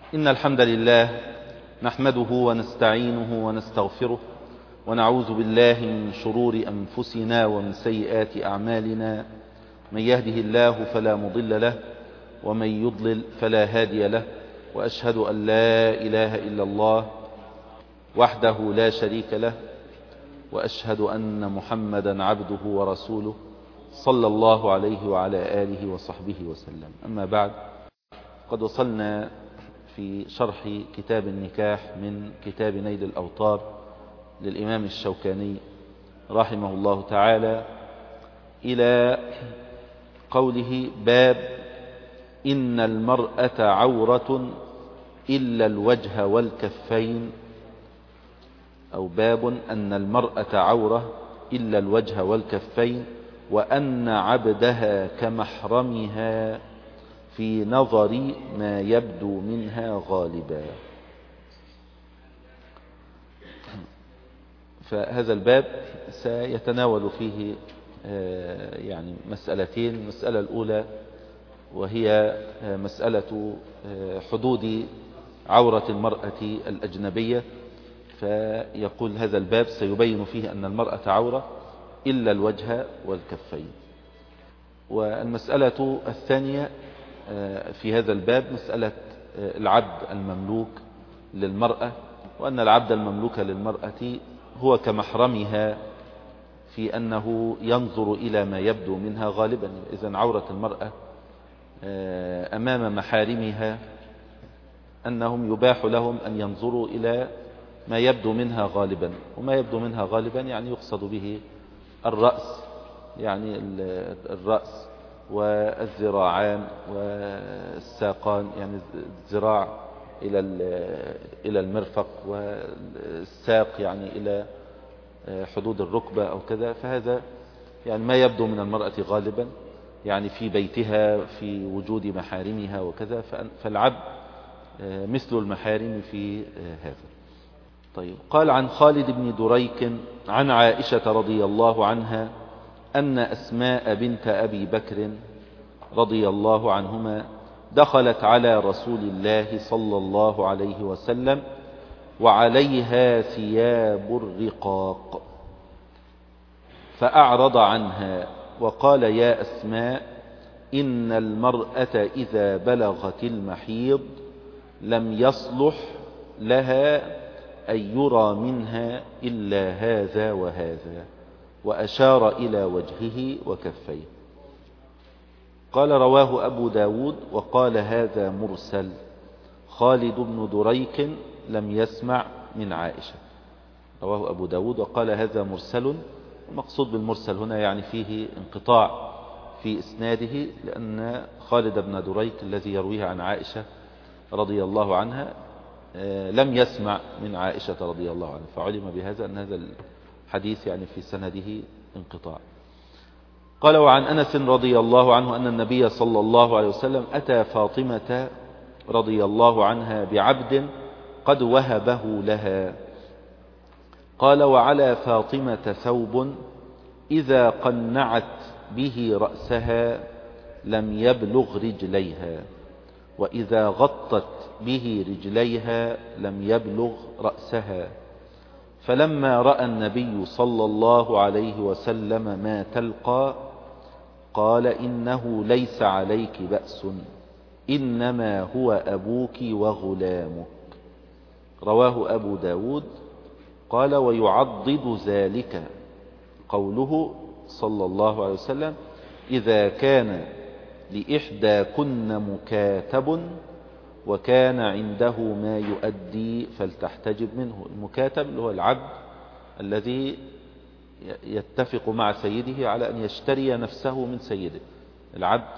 إن الحمد لله نحمده ونستعينه ونستغفره ونعوذ بالله من شرور أنفسنا ومن سيئات أعمالنا. من يهده الله فلا مضل له ومن يضلل فلا هادي له، وأشهد أن لا إله إلا الله وحده لا شريك له، وأشهد أن محمدا عبده ورسوله صلى الله عليه وعلى آله وصحبه وسلم. أما بعد، قد وصلنا في شرح كتاب النكاح من كتاب نيل الأوطار للإمام الشوكاني رحمه الله تعالى إلى قوله: باب إن المرأة عورة إلا الوجه والكفين، أو باب أن المرأة عورة إلا الوجه والكفين، وأن عبدها كمحرمها في نظر ما يبدو منها غالبا. فهذا الباب سيتناول فيه يعني مسألتين. المسألة الأولى وهي مسألة حدود عورة المرأة الأجنبية، فيقول هذا الباب سيبين فيه أن المرأة عورة إلا الوجه والكفين. والمسألة الثانية في هذا الباب مسألة العبد المملوك للمرأة، وأن العبد المملوك للمرأة هو كمحرمها في أنه ينظر إلى ما يبدو منها غالبا. إذن عورة المرأة أمام محارمها أنهم يباح لهم أن ينظروا إلى ما يبدو منها غالبا. وما يبدو منها غالبا يعني يقصد به الرأس، يعني الرأس والذراعان والساقان، يعني الذراع إلى المرفق، والساق يعني إلى حدود الركبة أو كذا. فهذا يعني ما يبدو من المرأة غالبا، يعني في بيتها في وجود محارمها وكذا. فالعبد مثل المحارم في هذا. طيب، قال: عن خالد بن دريك عن عائشة رضي الله عنها أن أسماء بنت أبي بكر رضي الله عنهما دخلت على رسول الله صلى الله عليه وسلم وعليها ثياب الرقاق، فأعرض عنها وقال: يا أسماء، إن المرأة إذا بلغت المحيض لم يصلح لها أن يرى منها إلا هذا وهذا، وأشار إلى وجهه وكفيه. قال: رواه أبو داود وقال: هذا مرسل. خالد بن دريك لم يسمع من عائشة. رواه أبو داود وقال: هذا مرسل. المقصود بالمرسل هنا يعني فيه انقطاع في إسناده، لأن خالد بن دريك الذي يرويه عن عائشة رضي الله عنها لم يسمع من عائشة رضي الله عنها، فعلم بهذا أن هذا الحديث يعني في سنده انقطاع. قال: وعن أنس رضي الله عنه أن النبي صلى الله عليه وسلم أتى فاطمة رضي الله عنها بعبد قد وهبه لها. قال: وعلى فاطمة ثوب إذا قنعت به رأسها لم يبلغ رجليها، وإذا غطت به رجليها لم يبلغ رأسها. فلما رأى النبي صلى الله عليه وسلم ما تلقى قال: إنه ليس عليك بأس، إنما هو أبوك وغلامك. رواه أبو داود. قال: ويعضد ذلك قوله صلى الله عليه وسلم: إذا كان لإحداكن مكاتب وكان عنده ما يؤدي فلتحتجب منه. المكاتب اللي هو العبد الذي يتفق مع سيده على أن يشتري نفسه من سيده. العبد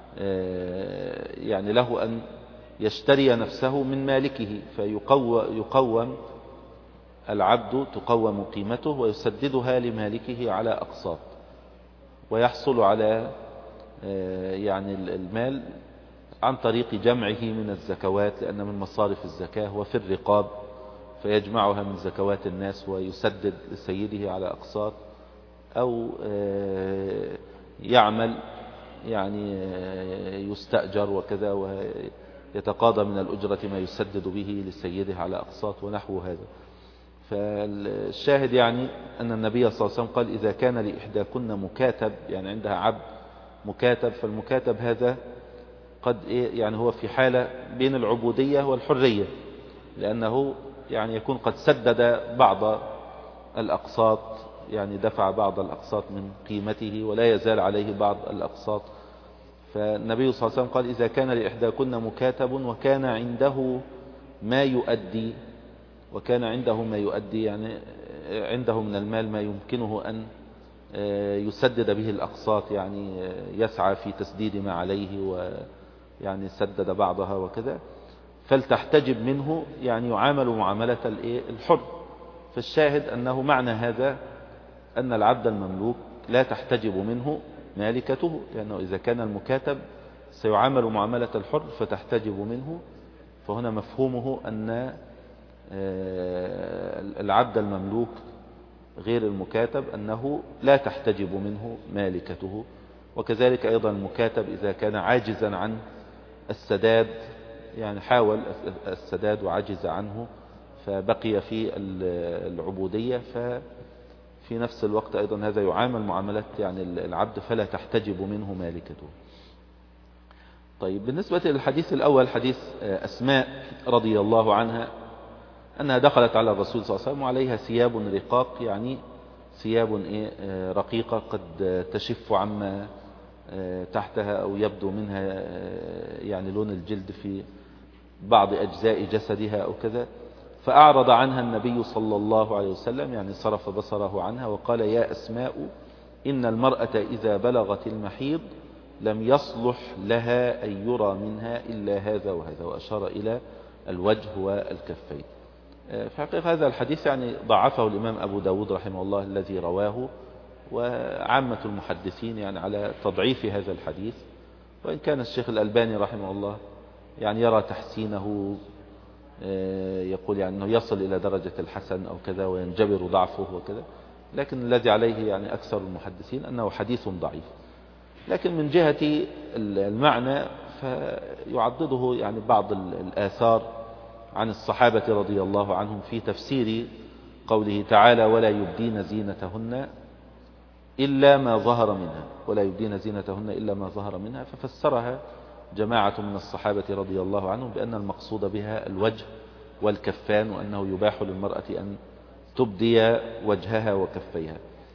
يعني له أن يشتري نفسه من مالكه، فيقوم العبد، تقوم قيمته ويسددها لمالكه على أقساط، ويحصل على يعني المال عن طريق جمعه من الزكوات، لأن من مصارف الزكاة وفي الرقاب، فيجمعها من زكوات الناس ويسدد لسيده على أقساط، أو يعمل يعني يستأجر وكذا يتقاضى من الأجرة ما يسدد به لسيده على أقساط ونحو هذا. فالشاهد يعني أن النبي صلى الله عليه وسلم قال إذا كان لإحداكن مكاتب، يعني عندها عبد مكاتب، فالمكاتب هذا قد يعني هو في حالة بين العبودية والحرية، لأنه يعني يكون قد سدد بعض الأقساط، يعني دفع بعض الأقساط من قيمته ولا يزال عليه بعض الأقساط. فالنبي صلى الله عليه وسلم قال إذا كان لإحداكن مكاتب وكان عنده ما يؤدي، يعني عنده من المال ما يمكنه أن يسدد به الأقساط، يعني يسعى في تسديد ما عليه ويعني سدد بعضها وكذا، فلتحتجب منه، يعني يعامل معاملة الحر. فالشاهد أنه معنى هذا أن العبد المملوك لا تحتجب منه مالكته، لأنه إذا كان المكاتب سيعامل معاملة الحر فتحتجب منه. فهنا مفهومه أن العبد المملوك غير المكاتب أنه لا تحتجب منه مالكته. وكذلك أيضا المكاتب إذا كان عاجزا عن السداد، يعني حاول السداد وعجز عنه فبقي في العبودية، ففي نفس الوقت أيضا هذا يعامل معاملة يعني العبد فلا تحتجب منه مالكته. طيب، بالنسبة للحديث الأول حديث أسماء رضي الله عنها أنها دخلت على الرسول صلى الله عليه وسلم وعليها ثياب رقاق، يعني ثياب رقيقة قد تشف عما تحتها أو يبدو منها يعني لون الجلد في بعض أجزاء جسدها أو كذا. فأعرض عنها النبي صلى الله عليه وسلم، يعني صرف بصره عنها وقال يا أسماء إن المرأة إذا بلغت المحيض لم يصلح لها أن يرى منها إلا هذا وهذا، وأشار إلى الوجه والكفين. في حقيقة هذا الحديث يعني ضعفه الإمام أبو داود رحمه الله الذي رواه، وعامة المحدثين يعني على تضعيف هذا الحديث، وإن كان الشيخ الألباني رحمه الله يعني يرى تحسينه، يقول يعني أنه يصل إلى درجة الحسن أو كذا وينجبر ضعفه وكذا، لكن الذي عليه يعني أكثر المحدثين أنه حديث ضعيف. لكن من جهة المعنى فيعضده يعني بعض الآثار عن الصحابة رضي الله عنهم في تفسير قوله تعالى ولا يبدين زينتهن إلا ما ظهر منها، ولا يبدين زينتهن إلا ما ظهر منها، ففسرها جماعة من الصحابة رضي الله عنهم بأن المقصود بها الوجه والكفان، وأنه يباح للمرأة أن تبدي وجهها وكفيها.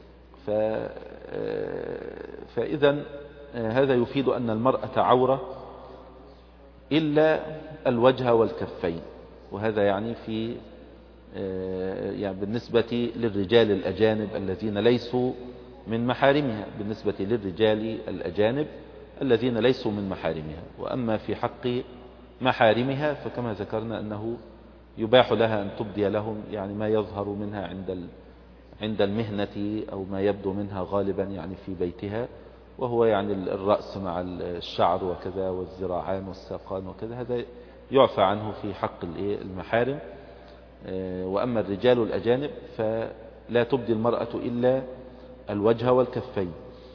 فإذا هذا يفيد أن المرأة عورة إلا الوجه والكفين، وهذا يعني في يعني بالنسبة للرجال الأجانب الذين ليسوا من محارمها، بالنسبة للرجال الأجانب الذين ليسوا من محارمها. وأما في حق محارمها فكما ذكرنا أنه يباح لها أن تبدي لهم يعني ما يظهر منها عند المهنة أو ما يبدو منها غالبا يعني في بيتها، وهو يعني الرأس مع الشعر وكذا والذراعان والساقان وكذا، هذا يعفى عنه في حق المحارم. وأما الرجال الأجانب فلا تبدي المرأة إلا الوجه والكفين.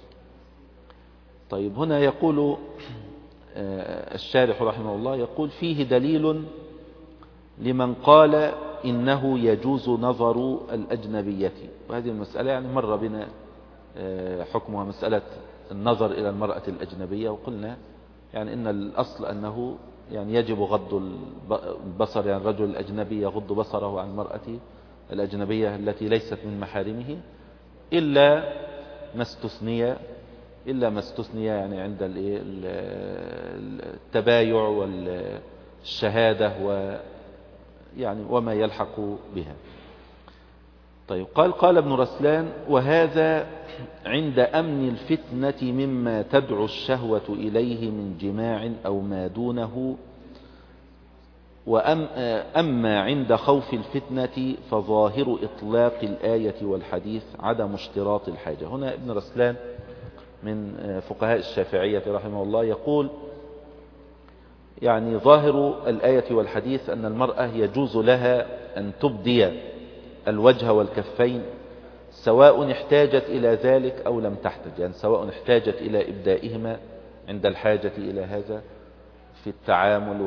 طيب، هنا يقول الشارح رحمه الله يقول فيه دليل لمن قال إنه يجوز نظر الأجنبية. وهذه المسألة يعني مر بنا حكمها مسألة النظر إلى المرأة الأجنبية، وقلنا يعني إن الأصل أنه يعني يجب غض البصر، يعني الرجل الأجنبي يغض بصره عن المرأة الأجنبية التي ليست من محارمه إلا ما استثني يعني عند التبايع والشهادة يعني وما يلحق بها. طيب، قال ابن رسلان وهذا عند أمن الفتنة مما تدعو الشهوة إليه من جماع أو ما دونه، وأما عند خوف الفتنة فظاهر إطلاق الآية والحديث عدم اشتراط الحاجة. هنا ابن رسلان من فقهاء الشافعية رحمه الله يقول يعني ظاهر الآية والحديث أن المرأة يجوز لها أن تبدي الوجه والكفين سواء احتاجت إلى ذلك أو لم تحتج، يعني سواء احتاجت إلى إبدائهما عند الحاجة إلى هذا في التعامل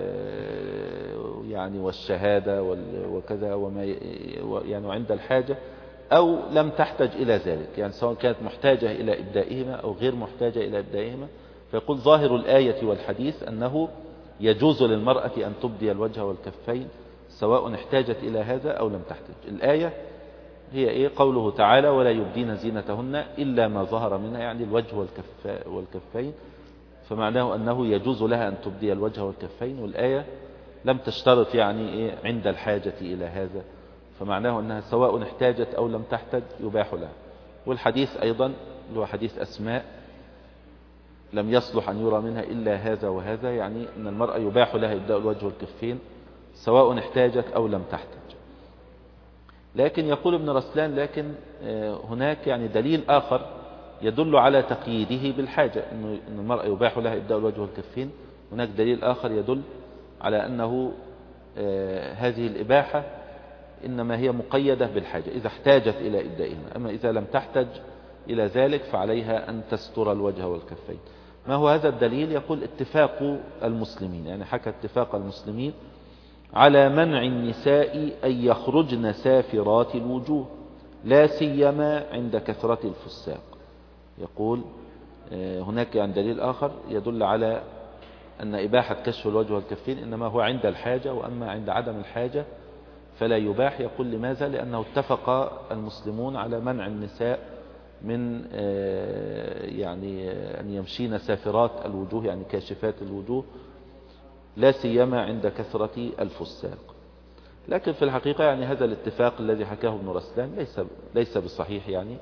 يعني والشهادة وكذا وما يعني عند الحاجة، أو لم تحتج إلى ذلك، يعني سواء كانت محتاجة إلى إبدائهما أو غير محتاجة إلى إبدائهما. فيقول ظاهر الآية والحديث أنه يجوز للمرأة أن تبدي الوجه والكفين سواء احتاجت إلى هذا أو لم تحتج. الآية هي إيه؟ قوله تعالى ولا يبدين زينتهن إلا ما ظهر منها، يعني الوجه والكفين، فمعناه أنه يجوز لها أن تبدي الوجه والكفين. والآية لم تشترط يعني إيه عند الحاجة إلى هذا، فمعناه أنها سواء احتاجت أو لم تحتج يباح لها. والحديث أيضا اللي هو حديث أسماء لم يصلح أن يرى منها إلا هذا وهذا، يعني أن المرأة يباح لها إبداء الوجه والكفين سواء احتاجت أو لم تحتج. لكن يقول ابن رسلان لكن هناك يعني دليل آخر يدل على تقييده بالحاجة، أن المرأة يباح لها إبداء الوجه والكفين. هناك دليل آخر يدل على أنه هذه الإباحة إنما هي مقيدة بالحاجة إذا احتاجت إلى إبدائهما، أما إذا لم تحتج إلى ذلك فعليها أن تستر الوجه والكفين. ما هو هذا الدليل؟ يقول اتفاق المسلمين، يعني حكى اتفاق المسلمين على منع النساء أن يخرجن سافرات الوجوه لا سيما عند كثرة الفساق. يقول هناك يعني دليل آخر يدل على أن إباحة كشف الوجه والكفين إنما هو عند الحاجة، وأما عند عدم الحاجة فلا يباح. يقول لماذا؟ لأنه اتفق المسلمون على منع النساء من يعني أن يمشين سافرات الوجوه، يعني كاشفات الوجوه، لا سيما عند كثرة الفساق. لكن في الحقيقة يعني هذا الاتفاق الذي حكاه ابن رسلان ليس بصحيح، يعني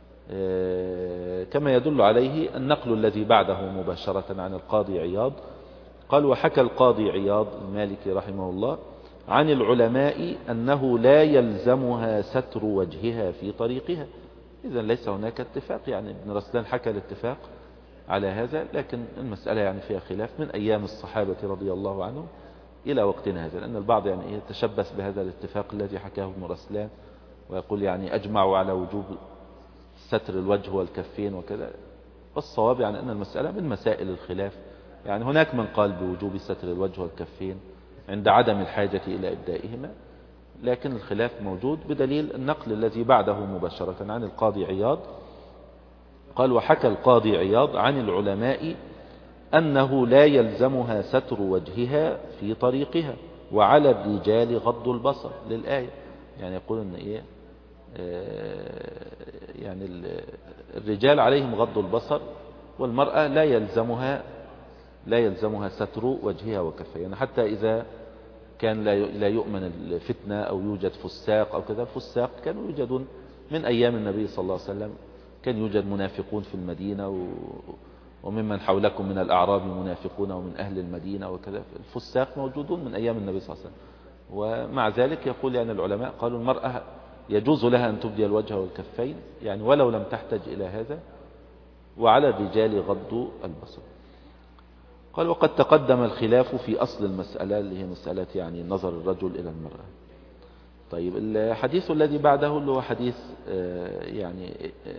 كما يدل عليه النقل الذي بعده مباشرة عن القاضي عياض. قال وحكى القاضي عياض المالكي رحمه الله عن العلماء أنه لا يلزمها ستر وجهها في طريقها. إذن ليس هناك اتفاق، يعني ابن رسلان حكى الاتفاق على هذا، لكن المسألة يعني فيها خلاف من أيام الصحابة رضي الله عنهم إلى وقتنا هذا، لأن البعض يعني يتشبث بهذا الاتفاق الذي حكاه ابن رسلان ويقول يعني أجمعوا على وجوب ستر الوجه والكفين وكذا. والصواب يعني أن المسألة من مسائل الخلاف، يعني هناك من قال بوجوب ستر الوجه والكفين عند عدم الحاجة إلى إبدائهما، لكن الخلاف موجود بدليل النقل الذي بعده مباشرة عن القاضي عياض. قال وحكى القاضي عياض عن العلماء أنه لا يلزمها ستر وجهها في طريقها وعلى الرجال غض البصر للآية. يعني يقول أن إيه يعني الرجال عليهم غض البصر والمرأة لا يلزمها ستر وجهها وكفها، يعني حتى إذا كان لا يؤمن الفتنة أو يوجد فساق أو كذا. الفساق كانوا يوجدون من أيام النبي صلى الله عليه وسلم، كان يوجد منافقون في المدينة وممن حولكم من الأعراب منافقون ومن أهل المدينة وكذا. الفساق موجودون من أيام النبي صلى الله عليه وسلم، ومع ذلك يقول يعني العلماء قالوا المرأة يجوز لها أن تبدي الوجه والكفين يعني ولو لم تحتج إلى هذا، وعلى الرجال غض البصر. قال وقد تقدم الخلاف في أصل المسألة اللي هي مسألة يعني نظر الرجل إلى المرأة. طيب الحديث الذي بعده اللي هو حديث يعني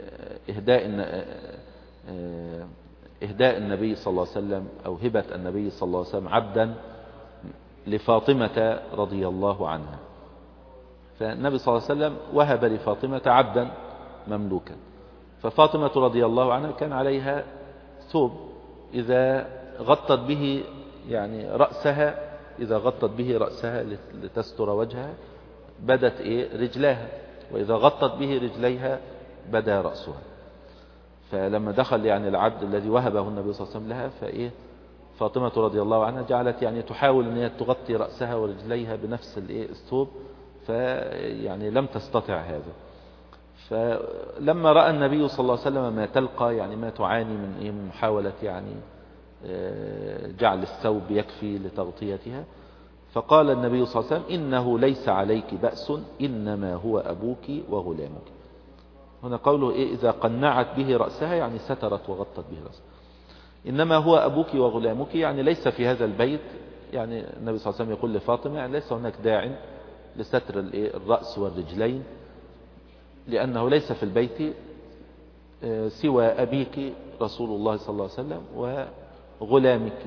إهداء النبي صلى الله عليه وسلم أو هبة النبي صلى الله عليه وسلم عبدا لفاطمة رضي الله عنها. فالنبي صلى الله عليه وسلم وهب لفاطمة عبدا مملوكا، ففاطمة رضي الله عنها كان عليها ثوب إذا غطت به يعني رأسها، إذا غطت به رأسها لتستر وجهها بدت رجلاها، وإذا غطت به رجليها بدا رأسها. فلما دخل يعني العبد الذي وهبه النبي صلى الله عليه وسلم لها فاطمة رضي الله عنها جعلت يعني تحاول أن هي تغطي رأسها ورجليها بنفس الثوب، فيعني لم تستطع هذا. فلما رأى النبي صلى الله عليه وسلم ما تلقى يعني ما تعاني من محاولة يعني جعل الثوب يكفي لتغطيتها، فقال النبي صلى الله عليه وسلم إنه ليس عليك بأس إنما هو أبوك وغلامك. هنا قوله إذا قنعت به رأسها يعني سترت وغطت به رأسها. إنما هو أبوك وغلامك يعني ليس في هذا البيت، يعني النبي صلى الله عليه وسلم يقول لفاطمة يعني ليس هناك داع لستر الرأس والرجلين، لأنه ليس في البيت سوى أبيك رسول الله صلى الله عليه وسلم وغلامك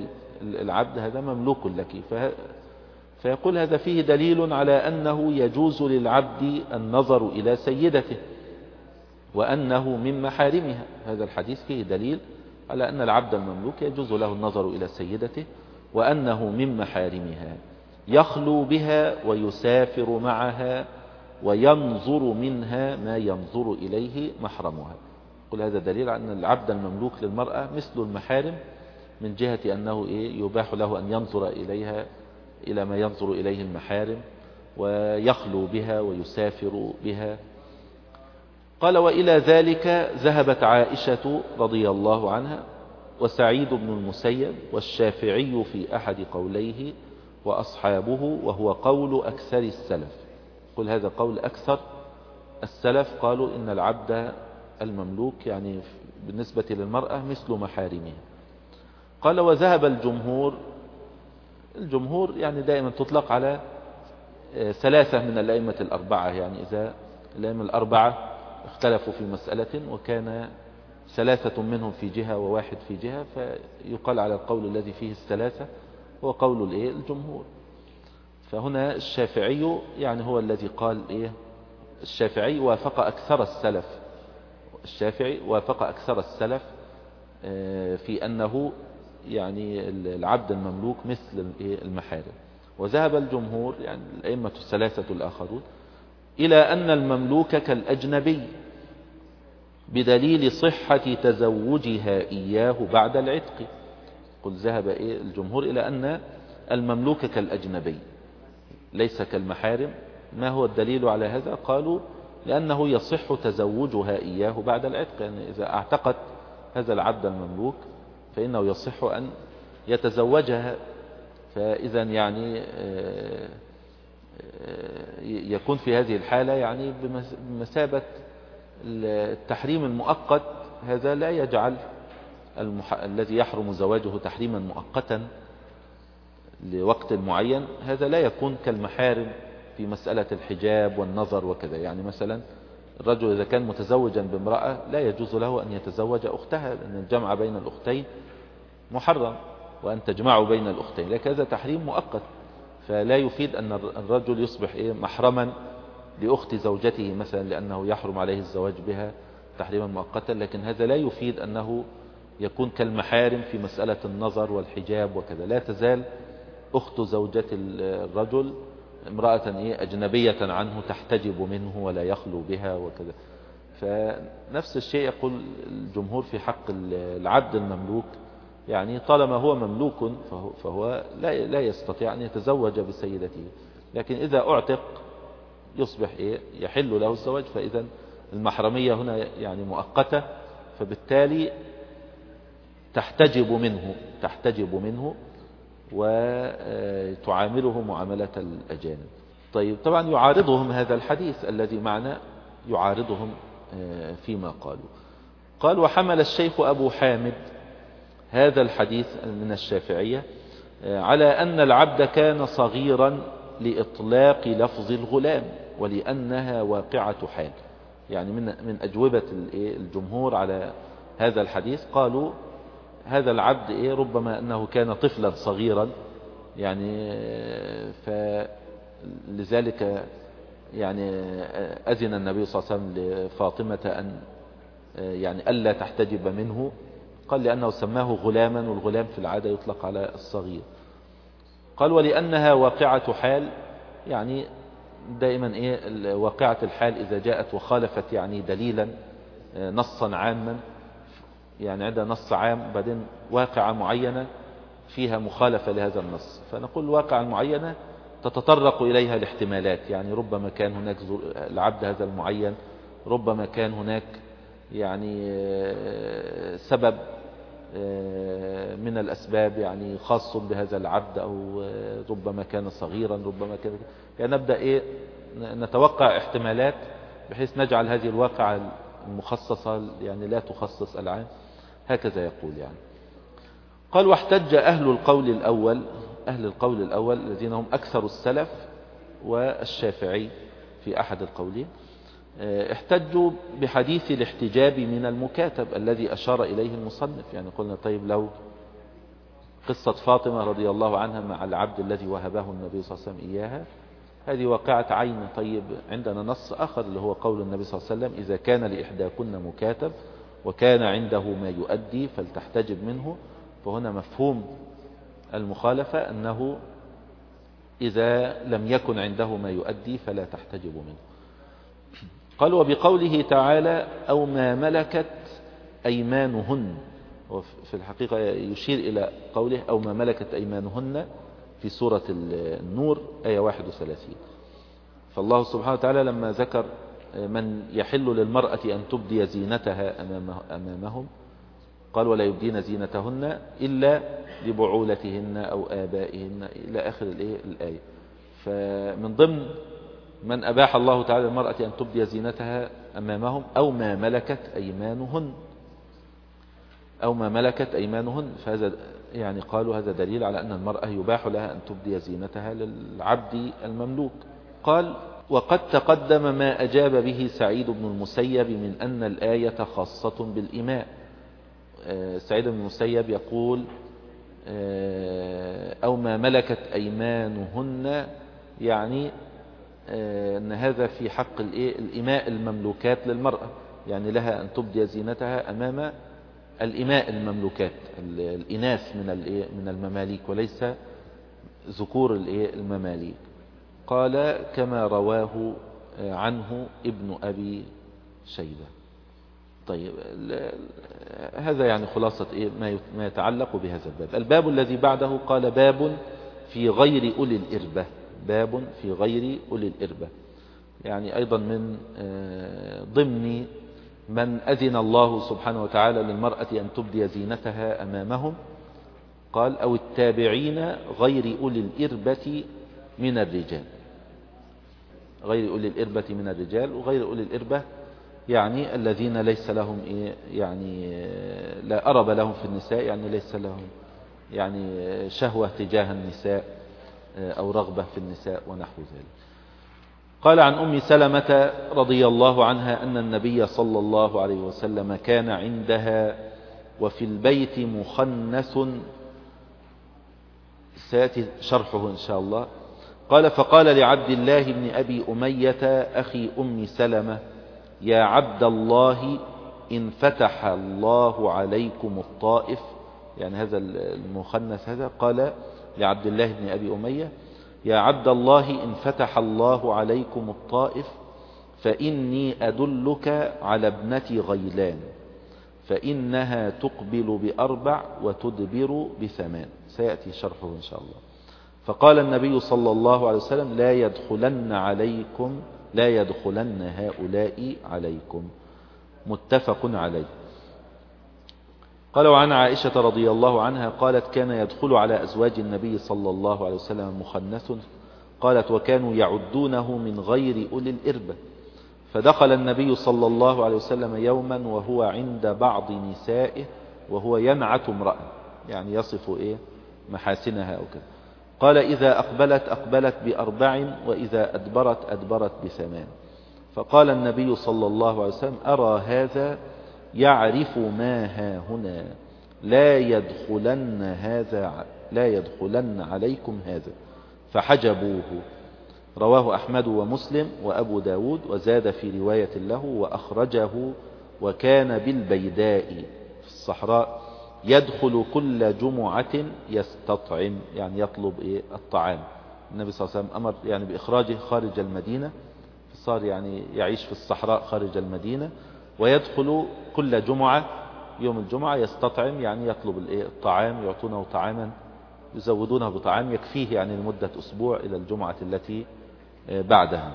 العبد هذا مملوك لك. فيقول هذا فيه دليل على أنه يجوز للعبد النظر إلى سيدته وأنه من محارمها. هذا الحديث فيه دليل على أن العبد المملوك يجوز له النظر إلى سيدته وأنه من محارمها، يخلو بها ويسافر معها وينظر منها ما ينظر إليه محرمها. قل هذا دليل على أن العبد المملوك للمرأة مثل المحارم من جهة أنه يباح له أن ينظر إليها إلى ما ينظر إليه المحارم ويخلو بها ويسافر بها. قال وإلى ذلك ذهبت عائشة رضي الله عنها وسعيد بن المسيب والشافعي في أحد قوليه وأصحابه، وهو قول أكثر السلف. قل هذا قول أكثر السلف، قالوا إن العبد المملوك يعني بالنسبة للمرأة مثل محارمها. قال وذهب الجمهور يعني دائما تطلق على ثلاثة من الأئمة الأربعة، يعني إذا الأئمة الأربعة اختلفوا في مسألة وكان ثلاثة منهم في جهة وواحد في جهة، فيقال على القول الذي فيه الثلاثة هو قول الجمهور. فهنا الشافعي يعني هو الذي قال الشافعي وافق أكثر السلف، الشافعي وافق أكثر السلف في أنه يعني العبد المملوك مثل المحارم. وذهب الجمهور يعني الأئمة الثلاثة الآخرون إلى أن المملوك كالأجنبي بدليل صحة تزوجها إياه بعد العتق. قل ذهب الجمهور إلى أن المملوك كالأجنبي ليس كالمحارم. ما هو الدليل على هذا؟ قالوا لأنه يصح تزوجها إياه بعد العتق، يعني إذا اعتقت هذا العبد المملوك فإنه يصح أن يتزوجها. فإذا يعني يكون في هذه الحالة يعني بمثابة التحريم المؤقت. هذا لا يجعل الذي يحرم زواجه تحريما مؤقتا لوقت معين، هذا لا يكون كالمحارم في مسألة الحجاب والنظر وكذا. يعني مثلا الرجل إذا كان متزوجا بامرأة لا يجوز له أن يتزوج أختها، لأن الجمع بين الأختين محرم، وأن تجمعوا بين الأختين، لكن هذا تحريم مؤقت، فلا يفيد أن الرجل يصبح محرما لأخت زوجته مثلا لأنه يحرم عليه الزواج بها تحريما مؤقتا. لكن هذا لا يفيد أنه يكون كالمحارم في مسألة النظر والحجاب وكذا. لا تزال أخت زوجة الرجل امرأة أجنبية عنه تحتجب منه ولا يخلو بها وكذا. فنفس الشيء يقول الجمهور في حق العبد المملوك، يعني طالما هو مملوك فهو لا يستطيع أن يتزوج بسيدته، لكن إذا أعتق يصبح يحل له الزواج. فإذا المحرمية هنا يعني مؤقتة، فبالتالي تحتجب منه وتعامله معاملة الأجانب. طيب طبعا يعارضهم هذا الحديث الذي معنا، يعارضهم فيما قال وحمل الشيخ أبو حامد هذا الحديث من الشافعية على أن العبد كان صغيرا لإطلاق لفظ الغلام ولأنها واقعة حال. يعني من أجوبة الجمهور على هذا الحديث قالوا هذا العبد ربما أنه كان طفلا صغيرا، يعني فلذلك يعني أذن النبي صلى الله عليه وسلم لفاطمة أن يعني ألا تحتجب منه، قال لأنه سماه غلاما، والغلام في العادة يطلق على الصغير. قال ولأنها واقعة حال، يعني دائما واقعة الحال إذا جاءت وخالفت يعني دليلا نصا عاما، يعني عندنا نص عام بعدين واقعة معينة فيها مخالفة لهذا النص، فنقول الواقعة المعينة تتطرق إليها الاحتمالات. يعني ربما كان هناك العبد هذا المعين، ربما كان هناك يعني سبب من الأسباب يعني خاص بهذا العبد، أو ربما كان صغيرا، ربما كان يعني نبدأ نتوقع احتمالات بحيث نجعل هذه الواقعة المخصصة يعني لا تخصص العام، هكذا يقول. يعني قال واحتج أهل القول الأول الذين هم أكثر السلف والشافعي في أحد القولين، احتجوا بحديث الاحتجاب من المكاتب الذي أشار إليه المصنف. يعني قلنا طيب لو قصة فاطمة رضي الله عنها مع العبد الذي وهبه النبي صلى الله عليه وسلم إياها، هذه واقعة عين. طيب عندنا نص آخر اللي هو قول النبي صلى الله عليه وسلم: إذا كان لإحداكن مكاتب وكان عنده ما يؤدي فلتحتجب منه. فهنا مفهوم المخالفة أنه إذا لم يكن عنده ما يؤدي فلا تحتجب منه. قال: وبقوله تعالى: أو ما ملكت أيمانهن، وفي الحقيقة يشير إلى قوله أو ما ملكت أيمانهن في سورة النور آية 31. فالله سبحانه وتعالى لما ذكر من يحل للمرأة أن تبدي زينتها أمامهم قال: ولا يبدين زينتهن إلا لبعولتهن أو آبائهن إلى آخر الآية. فمن ضمن من أباح الله تعالى للمرأة أن تبدي زينتها أمامهم أو ما ملكت أيمانهن، أو ما ملكت أيمانهن. فهذا يعني قالوا هذا دليل على أن المرأة يباح لها أن تبدي زينتها للعبد المملوك. قال: وقد تقدم ما أجاب به سعيد بن المسيب من أن الآية خاصة بالإماء. سعيد بن المسيب يقول: أو ما ملكت أيمانهن، يعني أن هذا في حق الإماء المملوكات للمرأة، يعني لها أن تبدي زينتها أمام الإماء المملوكات الإناث من المماليك وليس ذكور المماليك. قال: كما رواه عنه ابن أبي شيبة. طيب هذا يعني خلاصة ما يتعلق بهذا الباب. الباب الذي بعده قال: باب في غير أولي الإربة. باب في غير أولي الإربة، يعني أيضا من ضمن من أذن الله سبحانه وتعالى للمرأة أن تبدي زينتها أمامهم. قال: أو التابعين غير أولي الإربة من الرجال. غير أولي الإربة من الرجال، وغير أولي الإربة يعني الذين ليس لهم يعني لا أرب لهم في النساء، يعني ليس لهم يعني شهوة تجاه النساء أو رغبة في النساء ونحو ذلك. قال: عن أم سلمة رضي الله عنها أن النبي صلى الله عليه وسلم كان عندها وفي البيت مخنث، سيأتي شرحه إن شاء الله. قال: فقال لعبد الله بن أبي أمية أخي أم سلمة: يا عبد الله إن فتح الله عليكم الطائف، يعني هذا المخنث هذا قال لعبد الله بن أبي أمية: يا عبد الله إن فتح الله عليكم الطائف فإني أدلك على ابنة غيلان فإنها تقبل ب4 وتدبر ب8. سيأتي شرحه إن شاء الله. فقال النبي صلى الله عليه وسلم: لا يدخلن هؤلاء عليكم. متفق عليه. قال: وعن عائشة رضي الله عنها قالت: كان يدخل على أزواج النبي صلى الله عليه وسلم مخنث. قالت: وكانوا يعدونه من غير أولي الإربة. فدخل النبي صلى الله عليه وسلم يوما وهو عند بعض نسائه وهو ينعت امرأة، يعني يصف محاسنها أو كذا. قال: إذا أقبلت ب4 وإذا أدبرت ب8. فقال النبي صلى الله عليه وسلم: أرى هذا يعرف ما ها هنا، لا يدخلن عليكم هذا. فحجبوه. رواه أحمد ومسلم وأبو داود، وزاد في رواية له وأخرجه: وكان بالبيداء في الصحراء يدخل كل جمعة يستطعم، يعني يطلب الطعام. النبي صلى الله عليه وسلم أمر يعني بإخراجه خارج المدينة، صار يعني يعيش في الصحراء خارج المدينة، ويدخل كل جمعة يوم الجمعة يستطعم، يعني يطلب الطعام، يعطونه طعاما يزودونه بطعام يكفيه يعني لمدة أسبوع إلى الجمعة التي بعدها.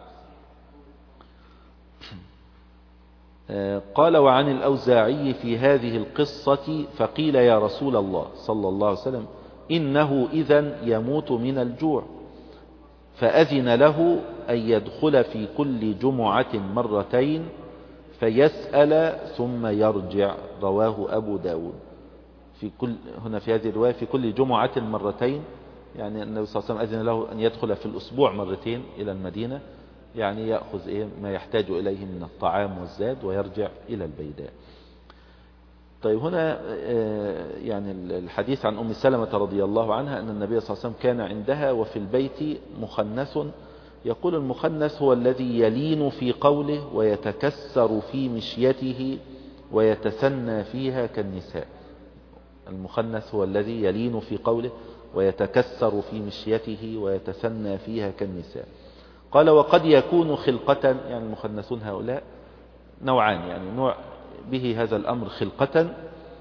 قال: وعن الأوزاعي في هذه القصة: فقيل يا رسول الله صلى الله عليه وسلم إنه إذن يموت من الجوع، فأذن له أن يدخل في كل جمعة 2 فيسأل ثم يرجع. رواه أبو داود. هنا في هذه الرواية في كل جمعة 2، يعني النبي صلى الله عليه وسلم أذن له أن يدخل في الأسبوع 2 إلى المدينة، يعني يأخذ ما يحتاج إليه من الطعام والزاد ويرجع إلى البيداء. طيب هنا يعني الحديث عن أم سلمة رضي الله عنها أن النبي صلى الله عليه وسلم كان عندها وفي البيت مخنث، يقول المخنث هو الذي يلين في قوله ويتكسر في مشيته ويتسنى فيها كالنساء. المخنث هو الذي يلين في قوله ويتكسر في مشيته ويتسنى فيها كالنساء. قال وقد يكون خلقة، يعني المخنثون هؤلاء نوعان، يعني نوع به هذا الأمر خلقة،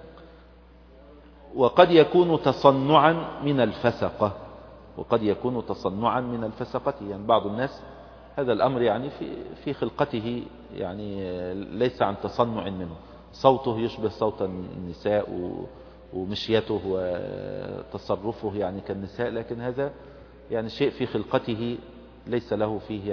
وقد يكون تصنعا من الفسقة، وقد يكون تصنعا من الفسقة. يعني بعض الناس هذا الأمر يعني في خلقته يعني ليس عن تصنع منه، صوته يشبه صوت النساء ومشيته وتصرفه يعني كالنساء، لكن هذا يعني شيء في خلقته ليس له فيه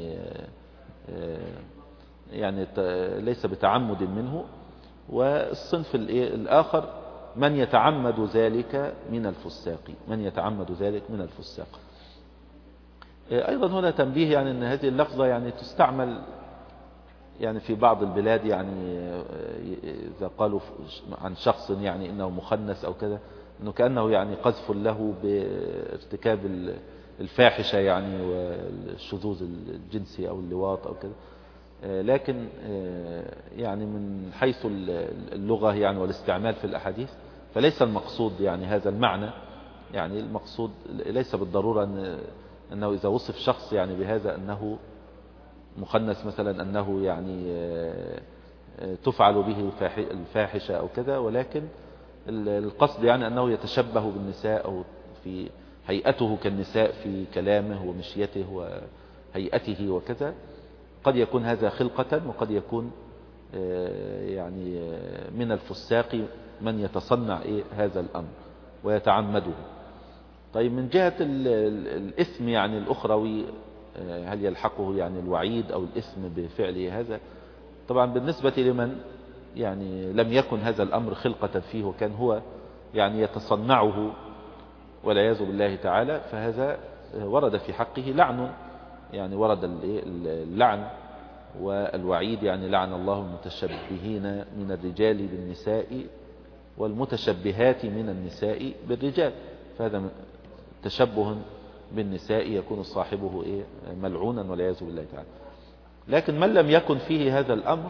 يعني ليس بتعمد منه. والصنف الآخر من يتعمد ذلك من الفساق، من يتعمد ذلك من الفساق. أيضا هنا تنبيه يعني أن هذه اللفظة يعني تستعمل يعني في بعض البلاد، يعني إذا قالوا عن شخص يعني إنه مخنث أو كذا، إنه كأنه يعني قذف له بارتكاب الفاحشة يعني والشذوذ الجنسي أو اللواط أو كذا. لكن يعني من حيث اللغة يعني والاستعمال في الأحاديث فليس المقصود يعني هذا المعنى. يعني المقصود ليس بالضرورة أنه إذا وصف شخص يعني بهذا أنه مخنث مثلا أنه يعني تفعل به الفاحشة أو كذا، ولكن القصد يعني أنه يتشبه بالنساء أو في هيئته كالنساء في كلامه ومشيته وهيئته وكذا. قد يكون هذا خلقة، وقد يكون يعني من الفساق من يتصنع هذا الأمر ويتعمده. طيب من جهة الإثم يعني الأخروي، هل يلحقه يعني الوعيد أو الإثم بفعله هذا؟ طبعا بالنسبة لمن يعني لم يكن هذا الأمر خلقة فيه وكان هو يعني يتصنعه والعياذ بالله تعالى، فهذا ورد في حقه لعن، يعني ورد اللعن والوعيد، يعني لعن الله المتشبهين من الرجال بالنساء والمتشبهات من النساء بالرجال. فهذا تشبه بالنساء يكون صاحبه ملعونا والعياذ بالله تعالى. لكن من لم يكن فيه هذا الأمر،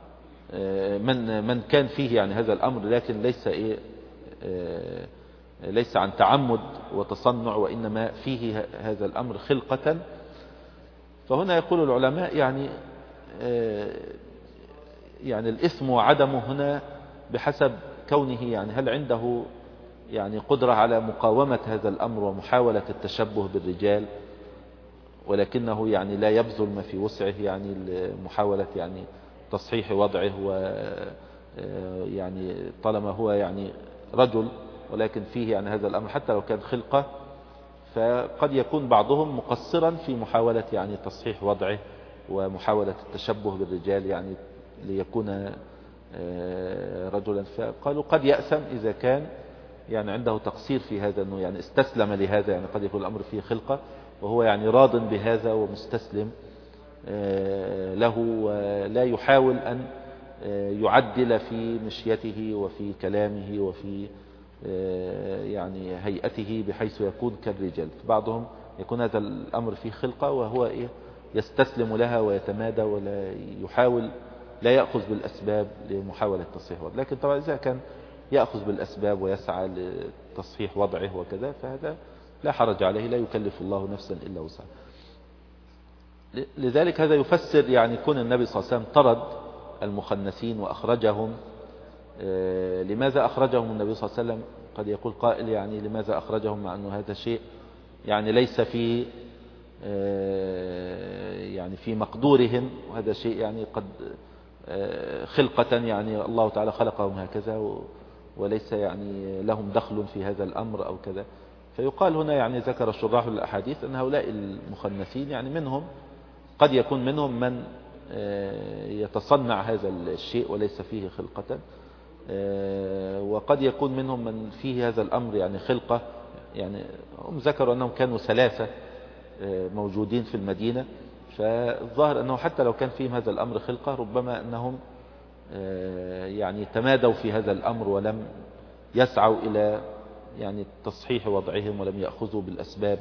من كان فيه يعني هذا الأمر لكن ليس عن تعمد وتصنع، وإنما فيه هذا الأمر خلقة، فهنا يقول العلماء يعني الإثم وعدمه هنا بحسب كونه يعني هل عنده يعني قدرة على مقاومة هذا الأمر ومحاولة التشبه بالرجال، ولكنه يعني لا يبذل ما في وسعه يعني محاولة يعني تصحيح وضعه، ويعني طالما هو يعني رجل ولكن فيه يعني هذا الأمر حتى لو كان خلقة، فقد يكون بعضهم مقصرا في محاولة يعني تصحيح وضعه ومحاولة التشبه بالرجال يعني ليكون رجلا. فقالوا قد يأثم إذا كان يعني عنده تقصير في هذا، أنه يعني استسلم لهذا، يعني قد يكون الأمر فيه خلقة وهو يعني راض بهذا ومستسلم له، ولا يحاول أن يعدل في مشيته وفي كلامه وفي يعني هيئته بحيث يكون كالرجال. بعضهم يكون هذا الأمر فيه خلقة وهو يستسلم لها ويتمادى ولا يحاول، لا يأخذ بالأسباب لمحاولة تصحيح وضعه. لكن طبعا إذا كان يأخذ بالأسباب ويسعى لتصحيح وضعه وكذا فهذا لا حرج عليه، لا يكلف الله نفسا إلا وسعها. لذلك هذا يفسر يعني كون النبي صلى الله عليه وسلم طرد المخنثين وأخرجهم. لماذا أخرجهم النبي صلى الله عليه وسلم؟ قد يقول قائل يعني لماذا أخرجهم مع أنه هذا شيء يعني ليس في يعني في مقدورهم، وهذا شيء يعني قد خلقة يعني الله تعالى خلقهم هكذا وليس يعني لهم دخل في هذا الأمر أو كذا. فيقال هنا يعني ذكر الشراح الأحاديث أن هؤلاء المخنثين يعني منهم قد يكون منهم من يتصنع هذا الشيء وليس فيه خلقة، وقد يكون منهم من فيه هذا الأمر يعني خلقة. يعني هم ذكروا أنهم كانوا 3 موجودين في المدينة، فالظاهر أنه حتى لو كان فيهم هذا الأمر خلقة ربما أنهم يعني تمادوا في هذا الأمر ولم يسعوا إلى يعني تصحيح وضعهم، ولم يأخذوا بالأسباب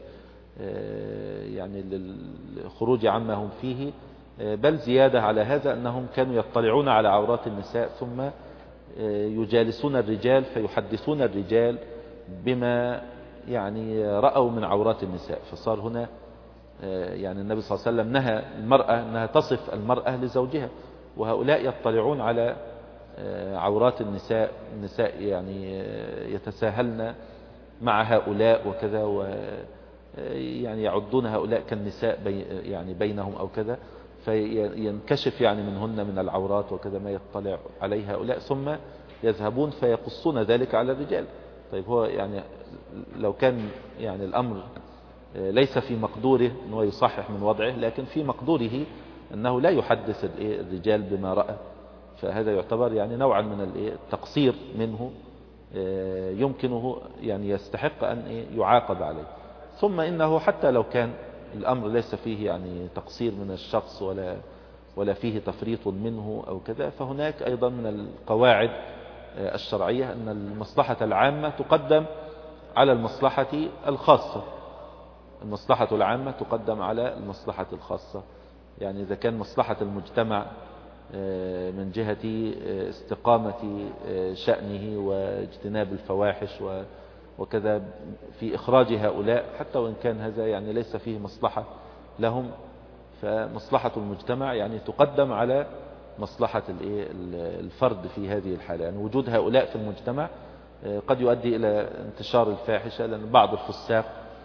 يعني للخروج عما هم فيه، بل زيادة على هذا أنهم كانوا يطلعون على عورات النساء ثم يجالسون الرجال فيحدثون الرجال بما يعني رأوا من عورات النساء. فصار هنا يعني النبي صلى الله عليه وسلم نهى المرأة أنها تصف المرأة لزوجها، وهؤلاء يطلعون على عورات النساء يعني يتساهلن مع هؤلاء وكذا، ويعني يعدون هؤلاء كالنساء يعني بينهم أو كذا، فينكشف يعني منهن من العورات وكذا ما يطلع عليه هؤلاء، ثم يذهبون فيقصون ذلك على الرجال. طيب هو يعني لو كان يعني الأمر ليس في مقدوره أنه يصحح من وضعه، لكن في مقدوره أنه لا يحدث الرجال بما رأى، فهذا يعتبر يعني نوعا من التقصير منه يمكنه يعني يستحق أن يعاقب عليه. ثم إنه حتى لو كان الأمر ليس فيه يعني تقصير من الشخص ولا فيه تفريط منه أو كذا، فهناك أيضا من القواعد الشرعية أن المصلحة العامة تقدم على المصلحة الخاصة. المصلحة العامة تقدم على المصلحة الخاصة. يعني إذا كان مصلحة المجتمع من جهة استقامة شأنه واجتناب الفواحش وكذا في إخراج هؤلاء، حتى وإن كان هذا يعني ليس فيه مصلحة لهم، فمصلحة المجتمع يعني تقدم على مصلحة الفرد في هذه الحالة. يعني وجود هؤلاء في المجتمع قد يؤدي إلى انتشار الفاحشة، لأن بعض الفساق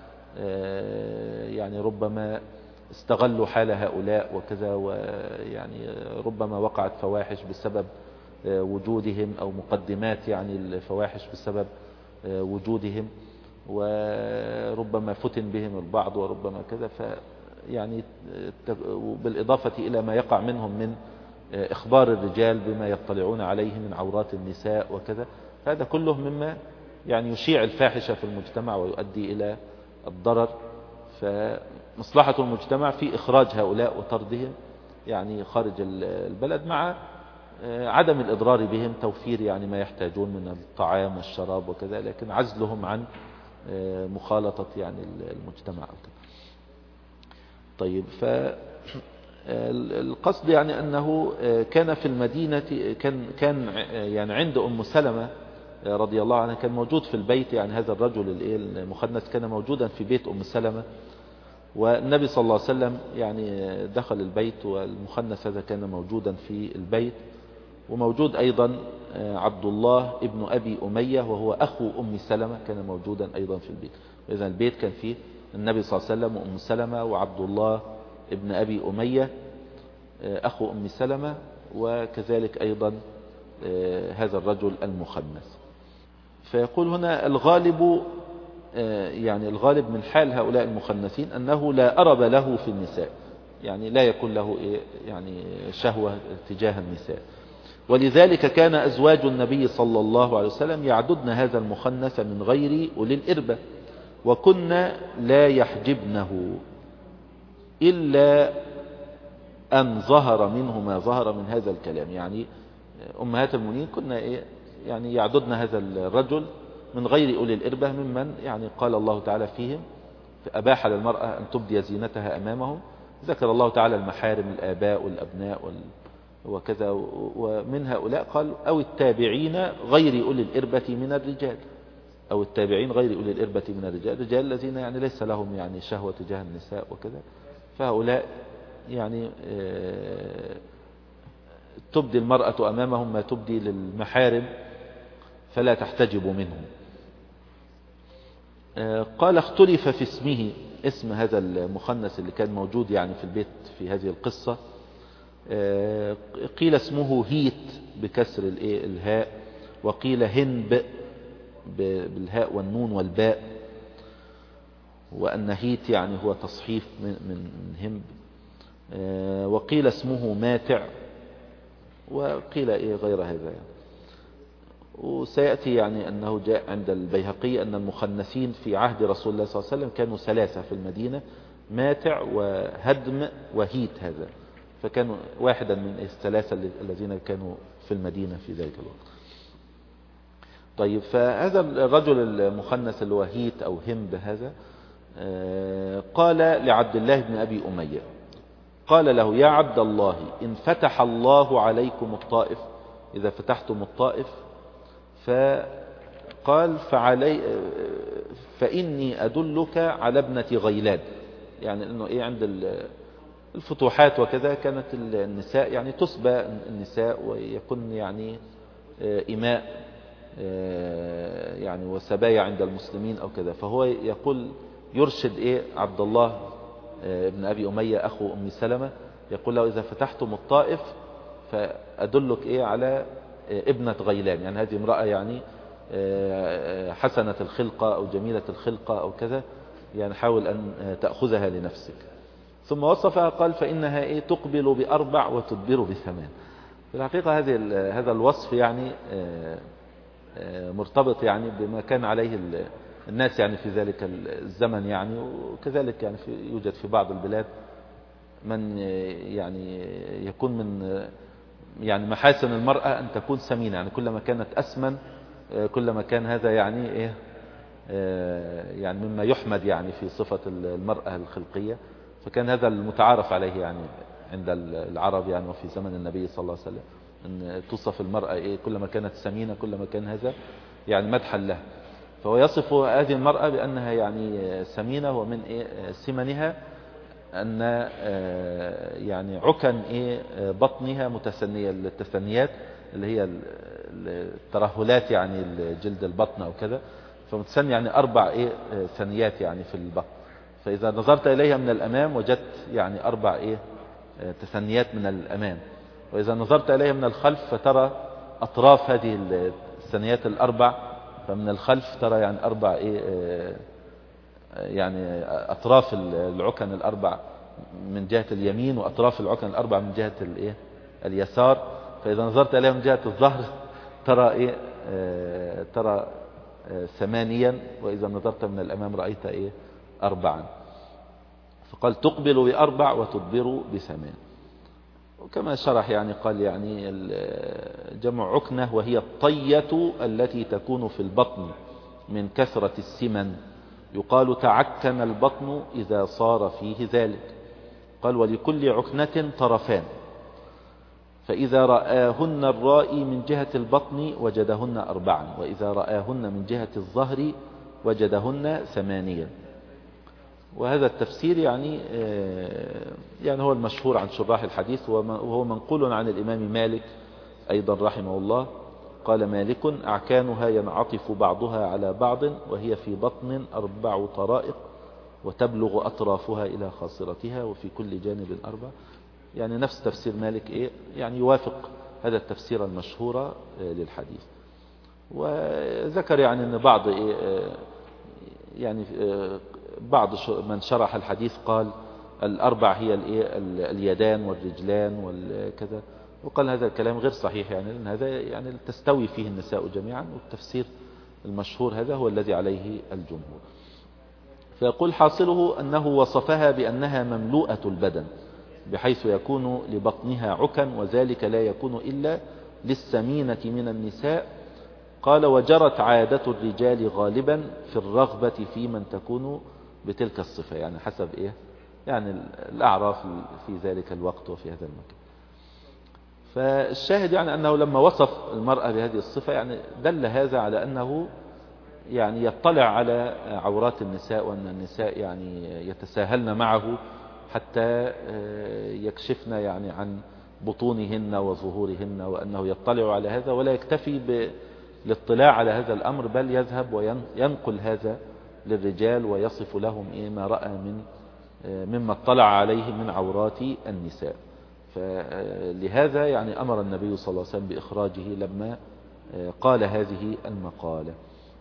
يعني ربما استغلوا حال هؤلاء وكذا، ويعني ربما وقعت فواحش بسبب وجودهم، أو مقدمات يعني الفواحش بسبب وجودهم، وربما فتن بهم البعض وربما كذا. يعني بالإضافة إلى ما يقع منهم من إخبار الرجال بما يطلعون عليه من عورات النساء وكذا، هذا كله مما يعني يشيع الفاحشة في المجتمع ويؤدي إلى الضرر. فمصلحة المجتمع في إخراج هؤلاء وطردهم يعني خارج البلد، مع عدم الإضرار بهم، توفير يعني ما يحتاجون من الطعام والشراب وكذا، لكن عزلهم عن مخالطة يعني المجتمع أو كذا. طيب، فالقصد يعني أنه كان في المدينة، كان يعني عند أم سلمة رضي الله عنها، كان موجود في البيت، يعني هذا الرجل المخنث كان موجودا في بيت أم سلمة، والنبي صلى الله عليه وسلم يعني دخل البيت والمخنث هذا كان موجودا في البيت، وموجود أيضا عبد الله ابن أبي أمية وهو أخو أم سلمة كان موجودا أيضا في البيت. إذن البيت كان فيه النبي صلى الله عليه وسلم وأم سلمة وعبد الله ابن أبي أمية أخو أم سلمة، وكذلك أيضا هذا الرجل المخنث. فيقول هنا الغالب، يعني الغالب من حال هؤلاء المخنثين أنه لا أرب له في النساء، يعني لا يكون له يعني شهوة تجاه النساء، ولذلك كان أزواج النبي صلى الله عليه وسلم يعددن هذا المخنث من غير أولي الإربة، وكنا لا يحجبنه إلا أن ظهر منه ما ظهر من هذا الكلام. يعني أمهات المؤمنين كنا يعني يعددن هذا الرجل من غير أولي الإربة، ممن يعني قال الله تعالى فيهم أباح للمرأة أن تبدي زينتها أمامهم. ذكر الله تعالى المحارم، الآباء والأبناء وكذا، ومن هؤلاء قال أو التابعين غير أولي الإربة من الرجال، أو التابعين غير أولي الإربة من الرجال، الرجال الذين يعني ليس لهم يعني شهوة تجاه النساء وكذا، فهؤلاء يعني تبدي المرأة أمامهم ما تبدي للمحارم فلا تحتجب منهم. قال اختلف في اسمه، اسم هذا المخنث اللي كان موجود يعني في البيت في هذه القصة. قيل اسمه هيت بكسر الهاء، وقيل هنب بالهاء والنون والباء، وأن هيت يعني هو تصحيف من هنب، وقيل اسمه ماتع، وقيل غير هذا يعني. وسيأتي يعني أنه جاء عند البيهقي أن المخنثين في عهد رسول الله صلى الله عليه وسلم كانوا ثلاثة في المدينة، ماتع وهدم وهيت هذا. فكانوا واحدا من الثلاثة الذين كانوا في المدينة في ذلك الوقت. طيب، فهذا الرجل المخنث اللي هو هيت أو هند هذا قال لعبد الله بن أبي أمية، قال له: يا عبد الله، إن فتح الله عليكم الطائف، إذا فتحتم الطائف، فقال: فإني أدلك على ابنة غيلان. يعني أنه إيه، عند الفتوحات وكذا كانت النساء يعني تسبى النساء ويكون يعني إماء يعني وسبايا عند المسلمين أو كذا. فهو يقول يرشد إيه عبد الله ابن أبي أمية أخو أم سلمة، يقول له: إذا فتحتم الطائف فأدلك إيه على ابنة غيلان، يعني هذه امرأة يعني حسنة الخلقة أو جميلة الخلقة أو كذا، يعني حاول أن تأخذها لنفسك. ثم وصفها قال: فإنها إيه، تقبل ب4 وتدبر ب8. في الحقيقة هذا الوصف يعني مرتبط يعني بما كان عليه الناس يعني في ذلك الزمن يعني، وكذلك يعني يوجد في بعض البلاد من يعني يكون من يعني محاسن المرأة أن تكون سمينة، يعني كلما كانت أسمن كلما كان هذا يعني إيه يعني مما يحمد يعني في صفة المرأة الخلقية. فكان هذا المتعارف عليه يعني عند العرب يعني، وفي زمن النبي صلى الله عليه وسلم، أن توصف المرأة إيه كلما كانت سمينة كلما كان هذا يعني مدحا له. فهو يصف هذه المرأة بأنها يعني سمينة، ومن إيه سمنها أن يعني عكن إيه بطنها متسنية، التثنيات اللي هي الترهلات يعني جلد البطن أو كذا، فمتسني يعني 4 إيه ثنيات يعني في البطن. فإذا نظرت إليها من الأمام وجدت يعني 4 إيه تثنيات من الأمام، وإذا نظرت إليها من الخلف فترى أطراف هذه الثنيات ال4، فمن الخلف ترى يعني 4 إيه يعني أطراف العكن ال4 من جهة اليمين، وأطراف العكن ال4 من جهة الإيه اليسار. فإذا نظرت إليها من جهة الظهر ترى إيه ترى 8، وإذا نظرت من الأمام رأيت إيه 4. فقال: تقبل ب4 وتدبر ب8. وكما شرح يعني قال يعني جمع عكنة، وهي الطية التي تكون في البطن من كثرة السمن، يقال تعكن البطن إذا صار فيه ذلك. قال: ولكل عكنة طرفان، فإذا رآهن الرائي من جهة البطن وجدهن 4، وإذا رآهن من جهة الظهر وجدهن 8. وهذا التفسير يعني هو المشهور عن شراح الحديث، وهو منقول عن الإمام مالك أيضا رحمه الله. قال مالك: أعكانها ينعطف بعضها على بعض، وهي في بطن 4 طرائق، وتبلغ أطرافها إلى خاصرتها، وفي كل جانب 4. يعني نفس تفسير مالك إيه يعني يوافق هذا التفسير المشهور للحديث. وذكر يعني أن بعض يعني بعض من شرح الحديث قال 4 هي اليدان والرجلان والكذا، وقال هذا الكلام غير صحيح يعني، لأن هذا يعني تستوي فيه النساء جميعا، والتفسير المشهور هذا هو الذي عليه الجمهور. فيقول: حاصله أنه وصفها بأنها مملوءة البدن، بحيث يكون لبطنها عكن، وذلك لا يكون إلا للسمينة من النساء. قال: وجرت عادة الرجال غالبا في الرغبة في من تكون بتلك الصفة، يعني حسب إيه يعني الأعراف في ذلك الوقت وفي هذا المكان. فالشاهد يعني أنه لما وصف المرأة بهذه الصفة يعني دل هذا على أنه يعني يطلع على عورات النساء، وأن النساء يعني يتساهلن معه حتى يكشفن يعني عن بطونهن وظهورهن، وأنه يطلع على هذا ولا يكتفي بالاطلاع على هذا الأمر، بل يذهب وينقل هذا للرجال ويصف لهم ما رأى مما اطلع عليه من عورات النساء. فلهذا يعني أمر النبي صلى الله عليه وسلم بإخراجه لما قال هذه المقالة.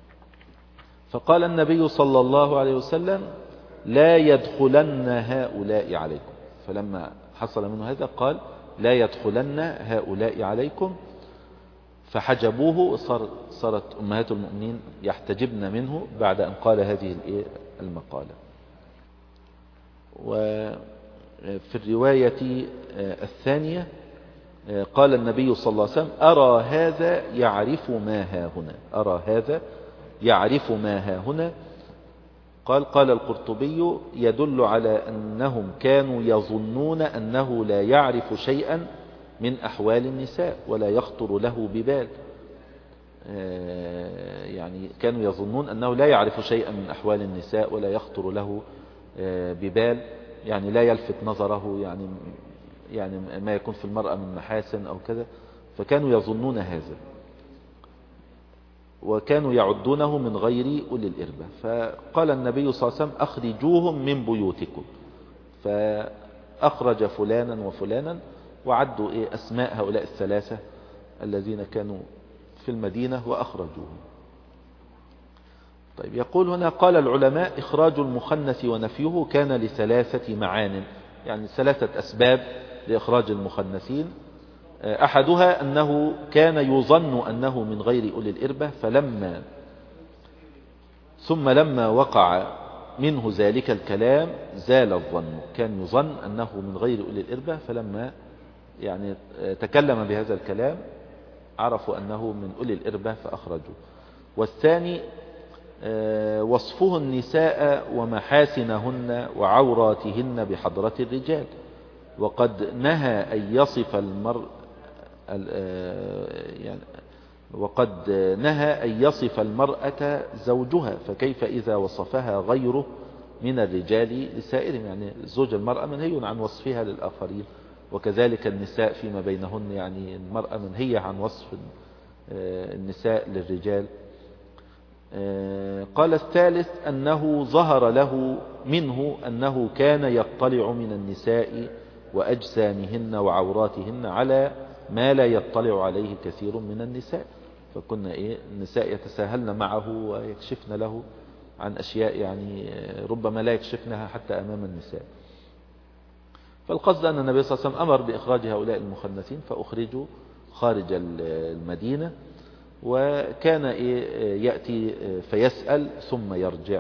فقال النبي صلى الله عليه وسلم: لا يدخلن هؤلاء عليكم. فلما حصل منه هذا قال: لا يدخلن هؤلاء عليكم، فحجبوه، وصارت أمهات المؤمنين يحتجبن منه بعد أن قال هذه المقالة. وفي الرواية الثانية قال النبي صلى الله عليه وسلم أرى هذا يعرف ما ها هنا، أرى هذا يعرف ما ها هنا. قال القرطبي يدل على أنهم كانوا يظنون أنه لا يعرف شيئا من أحوال النساء ولا يخطر له ببال، يعني كانوا يظنون أنه لا يعرف شيئا من أحوال النساء ولا يخطر له ببال، يعني لا يلفت نظره يعني ما يكون في المرأة من محاسن أو كذا، فكانوا يظنون هذا وكانوا يعدونه من غير أولي الإربة. فقال النبي صلى الله عليه وسلم أخرجوهم من بيوتكم، فأخرج فلانا وفلانا وعدوا أسماء هؤلاء الثلاثة الذين كانوا في المدينة وأخرجوهم. طيب يقول هنا قال العلماء إخراج المخنث ونفيه كان لثلاثة معان، يعني ثلاثة أسباب لإخراج المخنثين. أحدها أنه كان يظن أنه من غير أولي الإربة، ثم لما وقع منه ذلك الكلام زال الظن، كان يظن أنه من غير أولي الإربة، فلما يعني تكلم بهذا الكلام عرفوا أنه من أولي الإربة فأخرجوا. والثاني وصفه النساء ومحاسنهن وعوراتهن بحضرة الرجال، وقد نهى أن يصف المرء وقد نهى أن يصف المرأة زوجها، فكيف إذا وصفها غيره من الرجال لسائرهم، يعني زوج المرأة منهي عن وصفها للآخرين، وكذلك النساء فيما بينهن، يعني المرأة منهية عن وصف النساء للرجال. قال الثالث أنه ظهر له منه أنه كان يطلع من النساء وأجسامهن وعوراتهن على ما لا يطلع عليه كثير من النساء، فكنا النساء يتساهلن معه ويكشفن له عن أشياء يعني ربما لا يكشفنها حتى أمام النساء. فالقصد أن النبي صلى الله عليه وسلم أمر بإخراج هؤلاء المخنثين فأخرجوا خارج المدينة، وكان يأتي فيسأل ثم يرجع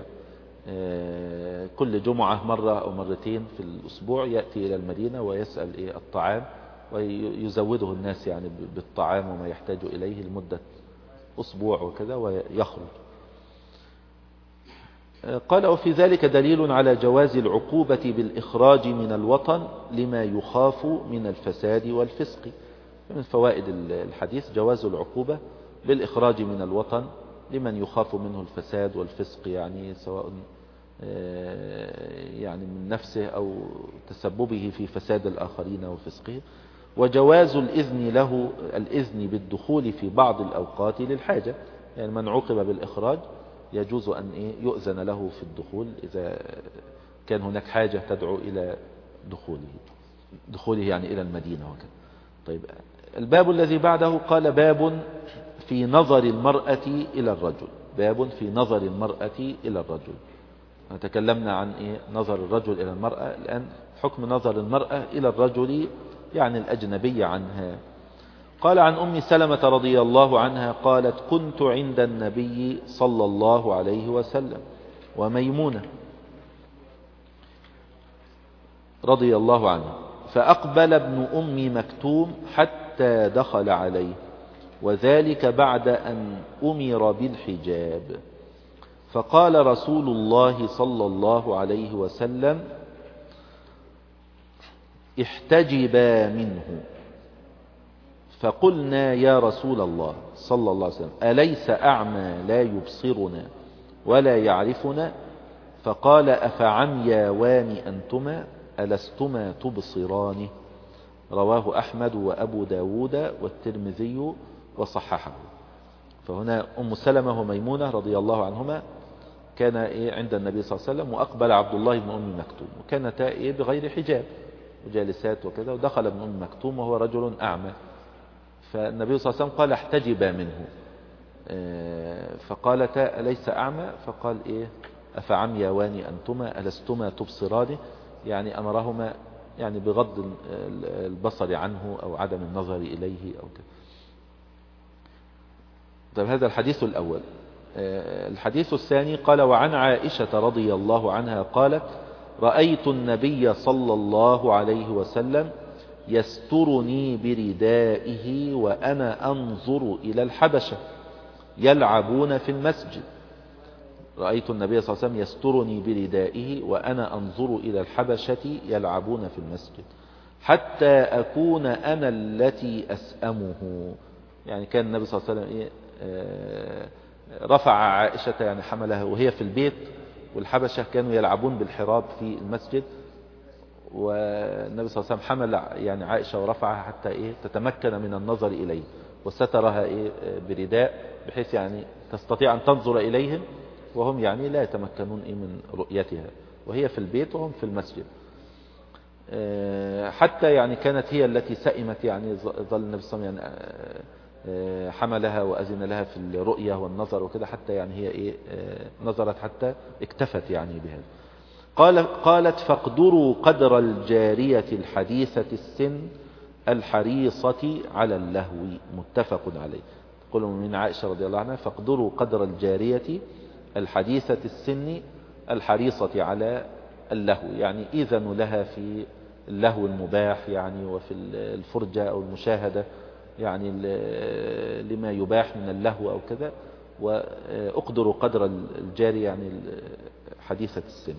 كل جمعة مرة أو مرتين في الأسبوع، يأتي إلى المدينة ويسأل الطعام ويزوده الناس يعني بالطعام وما يحتاج إليه لمدة أسبوع وكذا ويخرج. قال وفي ذلك دليل على جواز العقوبة بالإخراج من الوطن لما يخاف من الفساد والفسق. من فوائد الحديث جواز العقوبة بالإخراج من الوطن لمن يخاف منه الفساد والفسق، يعني سواء يعني من نفسه أو تسببه في فساد الآخرين وفسقه. وجواز الإذن بالدخول في بعض الأوقات للحاجة، يعني من عوقب بالإخراج يجوز أن يؤذن له في الدخول إذا كان هناك حاجة تدعو إلى دخوله يعني إلى المدينة وكذا. طيب الباب الذي بعده قال باب في نظر المرأة إلى الرجل، باب في نظر المرأة إلى الرجل. تكلمنا عن نظر الرجل إلى المرأة، الآن حكم نظر المرأة إلى الرجل يعني الأجنبي عنها. قال عن أم سلمة رضي الله عنها قالت كنت عند النبي صلى الله عليه وسلم وميمونة رضي الله عنه، فأقبل ابن أم مكتوم حتى دخل عليه، وذلك بعد أن أمر بالحجاب، فقال رسول الله صلى الله عليه وسلم احتجبا منه. فقلنا يا رسول الله صلى الله عليه وسلم أليس أعمى لا يبصرنا ولا يعرفنا؟ فقال أفعمياوان أنتما ألستما تبصرانه؟ رواه أحمد وأبو داود والترمذي وصححه. فهنا أم سلمة وميمونة رضي الله عنهما كان عند النبي صلى الله عليه وسلم، وأقبل عبد الله بن أم مكتوم، وكانتا بغير حجاب وجالسات وكذا، ودخل ابن أم مكتوم وهو رجل أعمى، فالنبي صلى الله عليه وسلم قال احتجبا منه، فقالتا أليس أعمى؟ فقال أفعمياوان أنتما ألستما تبصرانه؟ يعني أمرهما يعني بغض البصر عنه أو عدم النظر إليه أو كذا. طيب هذا الحديث الأول. الحديث الثاني قال وعن عائشة رضي الله عنها قالت رأيت النبي صلى الله عليه وسلم يسترني بردائه وأنا أنظر إلى الحبشة يلعبون في المسجد. رأيت النبي صلى الله عليه وسلم يسترني بردائه وأنا أنظر إلى الحبشة يلعبون في المسجد حتى أكون أنا التي أسأمه. يعني كان النبي صلى الله عليه وسلم رفع عائشة يعني حملها وهي في البيت، والحبشة كانوا يلعبون بالحراب في المسجد، والنبي صلى الله عليه وسلم حمل يعني عائشة ورفعها حتى تتمكن من النظر إليه، وسترها برداء بحيث يعني تستطيع أن تنظر إليهم وهم يعني لا يتمكنون من رؤيتها، وهي في البيت وهم في المسجد. حتى يعني كانت هي التي سئمت، يعني ظل النبي صلى الله عليه وسلم يعني حملها وأذن لها في الرؤية والنظر وكده، حتى يعني هي نظرت حتى اكتفت يعني بهذا. قالت فاقدروا قدر الجارية الحديثة السن الحريصة على اللهو، متفق عليه. تقول من عائشة رضي الله عنها فاقدروا قدر الجارية الحديثة السن الحريصة على اللهو، يعني إذن لها في اللهو المباح يعني، وفي الفرجة أو المشاهدة يعني لما يباح من اللهو أو كذا. وأقدروا قدر الجارية يعني حديثة السن.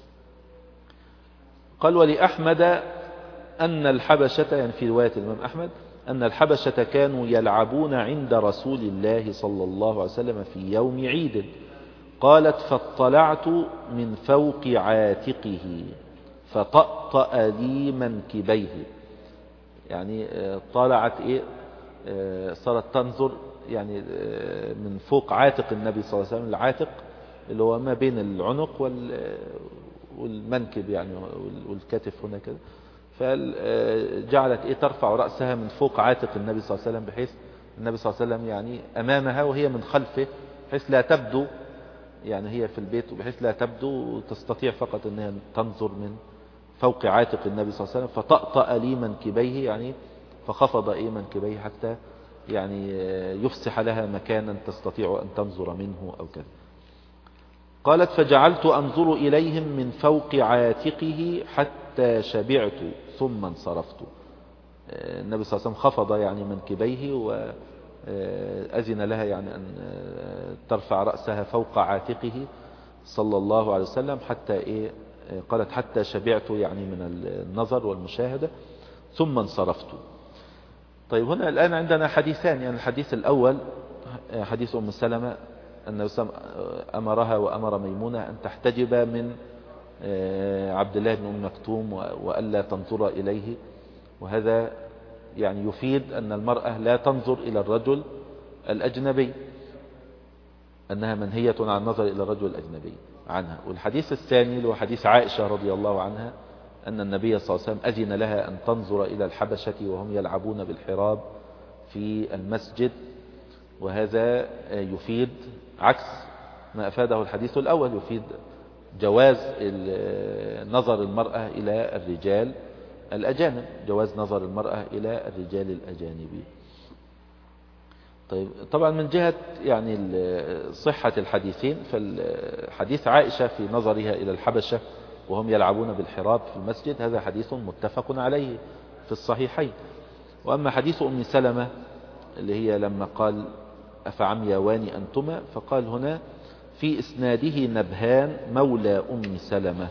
قال ولأحمد أن الحبشة، يعني في رواية الإمام أحمد، أن الحبشة كانوا يلعبون عند رسول الله صلى الله عليه وسلم في يوم عيد. قالت فاطلعت من فوق عاتقه فطأطأ لي منكبيه، يعني طالعت صارت تنظر يعني من فوق عاتق النبي صلى الله عليه وسلم، العاتق اللي هو ما بين العنق والمنكب يعني والكتف هنا كده، فجعلت ترفع رأسها من فوق عاتق النبي صلى الله عليه وسلم، بحيث النبي صلى الله عليه وسلم يعني أمامها وهي من خلفه، بحيث لا تبدو يعني هي في البيت، بحيث لا تبدو وتستطيع فقط أنها تنظر من فوق عاتق النبي صلى الله عليه وسلم. فطأطأ لي منكبيه، يعني فخفض منكبيه حتى يعني يفسح لها مكانا تستطيع أن تنظر منه أو كذا. قالت فجعلت أنظر إليهم من فوق عاتقه حتى شبعت ثم انصرفت. النبي صلى الله عليه وسلم خفض يعني منكبيه وأذن لها يعني أن ترفع رأسها فوق عاتقه صلى الله عليه وسلم حتى قالت حتى شبعت يعني من النظر والمشاهدة ثم انصرفت. طيب هنا الآن عندنا حديثان، يعني الحديث الأول حديث أم سلمة أن أمرها وأمر ميمونة أن تحتجب من عبد الله بن أم مكتوم وألا تنظر إليه، وهذا يعني يفيد أن المرأة لا تنظر إلى الرجل الأجنبي، أنها منهية عن النظر إلى الرجل الأجنبي عنها. والحديث الثاني هو حديث عائشة رضي الله عنها أن النبي صلى الله عليه وسلم أذن لها أن تنظر إلى الحبشة وهم يلعبون بالحراب في المسجد، وهذا يفيد عكس ما أفاده الحديث الأول، يفيد جواز نظر المرأة إلى الرجال الأجانب، جواز نظر المرأة إلى الرجال الأجانب. طيب طبعا من جهة يعني صحة الحديثين، فالحديث عائشة في نظرها إلى الحبشة وهم يلعبون بالحراب في المسجد هذا حديث متفق عليه في الصحيحين. وأما حديث أم سلمة اللي هي لما قال أفعمياوان أنتما، فقال هنا في إسناده نبهان مولى أم سلمة،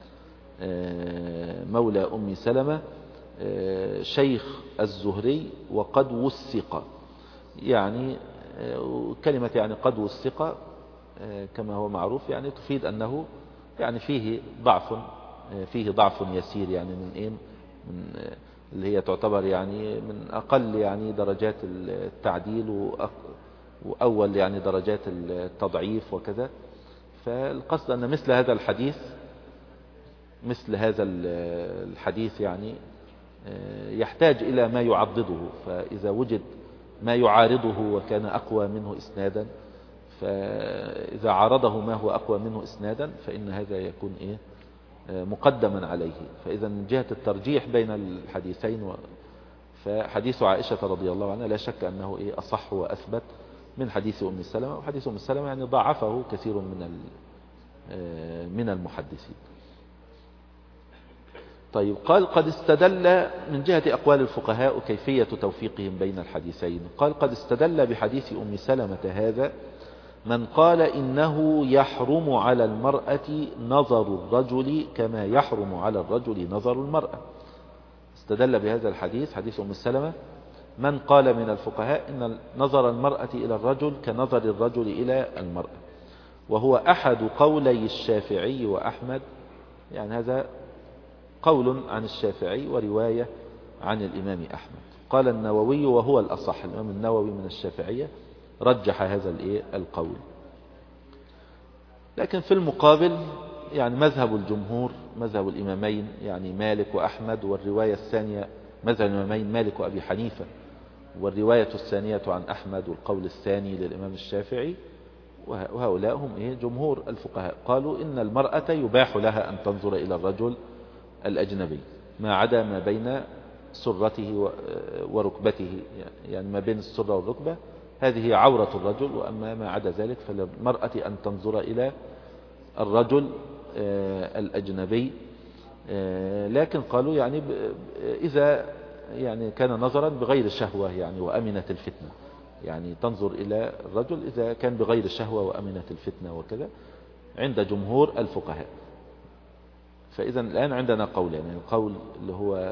مولى أم سلمة شيخ الزهري وقد وثق، يعني كلمة يعني قد وثق كما هو معروف يعني تفيد أنه يعني فيه ضعف يسير، يعني من اللي هي تعتبر يعني من أقل يعني درجات التعديل وأول يعني درجات التضعيف وكذا. فالقصد أن مثل هذا الحديث يعني يحتاج إلى ما يعضده، فإذا وجد ما يعارضه وكان أقوى منه إسنادا، فإذا عارضه ما هو أقوى منه إسنادا فإن هذا يكون مقدما عليه. فإذا من جهة الترجيح بين الحديثين فحديث عائشة رضي الله عنها لا شك أنه أصح وأثبت من حديث أم سلمة، وحديث أم سلمة يعني ضعفه كثير من المحدثين. طيب قال قد استدل من جهة أقوال الفقهاء وكيفية توفيقهم بين الحديثين. قال قد استدل بحديث أم سلمة هذا من قال إنه يحرم على المرأة نظر الرجل كما يحرم على الرجل نظر المرأة. استدل بهذا الحديث، حديث أم سلمة، من قال من الفقهاء إن نظر المرأة إلى الرجل كنظر الرجل إلى المرأة، وهو أحد قولي الشافعي وأحمد. يعني هذا قول عن الشافعي ورواية عن الإمام أحمد. قال النووي وهو الأصح، الإمام النووي من الشافعية رجح هذا القول. لكن في المقابل يعني مذهب الجمهور، مذهب الإمامين يعني مالك وأحمد، والرواية الثانية مذهب الإمامين مالك وأبي حنيفة، والرواية الثانية عن أحمد والقول الثاني للإمام الشافعي، وهؤلاء هم جمهور الفقهاء. قالوا إن المرأة يباح لها أن تنظر إلى الرجل الأجنبي ما عدا ما بين سرته وركبته، يعني ما بين السرة والركبة هذه عورة الرجل، وأما ما عدا ذلك فللمرأة أن تنظر إلى الرجل الأجنبي. لكن قالوا يعني إذا يعني كان نظرا بغير شهوة يعني وأمنت الفتنة، يعني تنظر إلى الرجل إذا كان بغير شهوة وأمنت الفتنة وكذا عند جمهور الفقهاء. فإذا الآن عندنا قولين، يعني القول اللي هو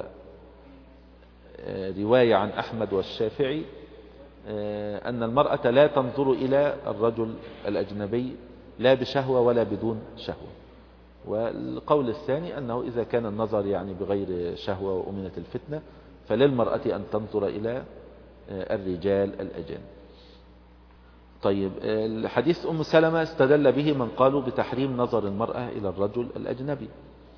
رواية عن أحمد والشافعي أن المرأة لا تنظر إلى الرجل الأجنبي لا بشهوة ولا بدون شهوة، والقول الثاني أنه إذا كان النظر يعني بغير شهوة وأمنت الفتنة فللمرأة أن تنظر إلى الرجال الأجانب. طيب الحديث أم سلمة استدل به من قالوا بتحريم نظر المرأة إلى الرجل الأجنبي،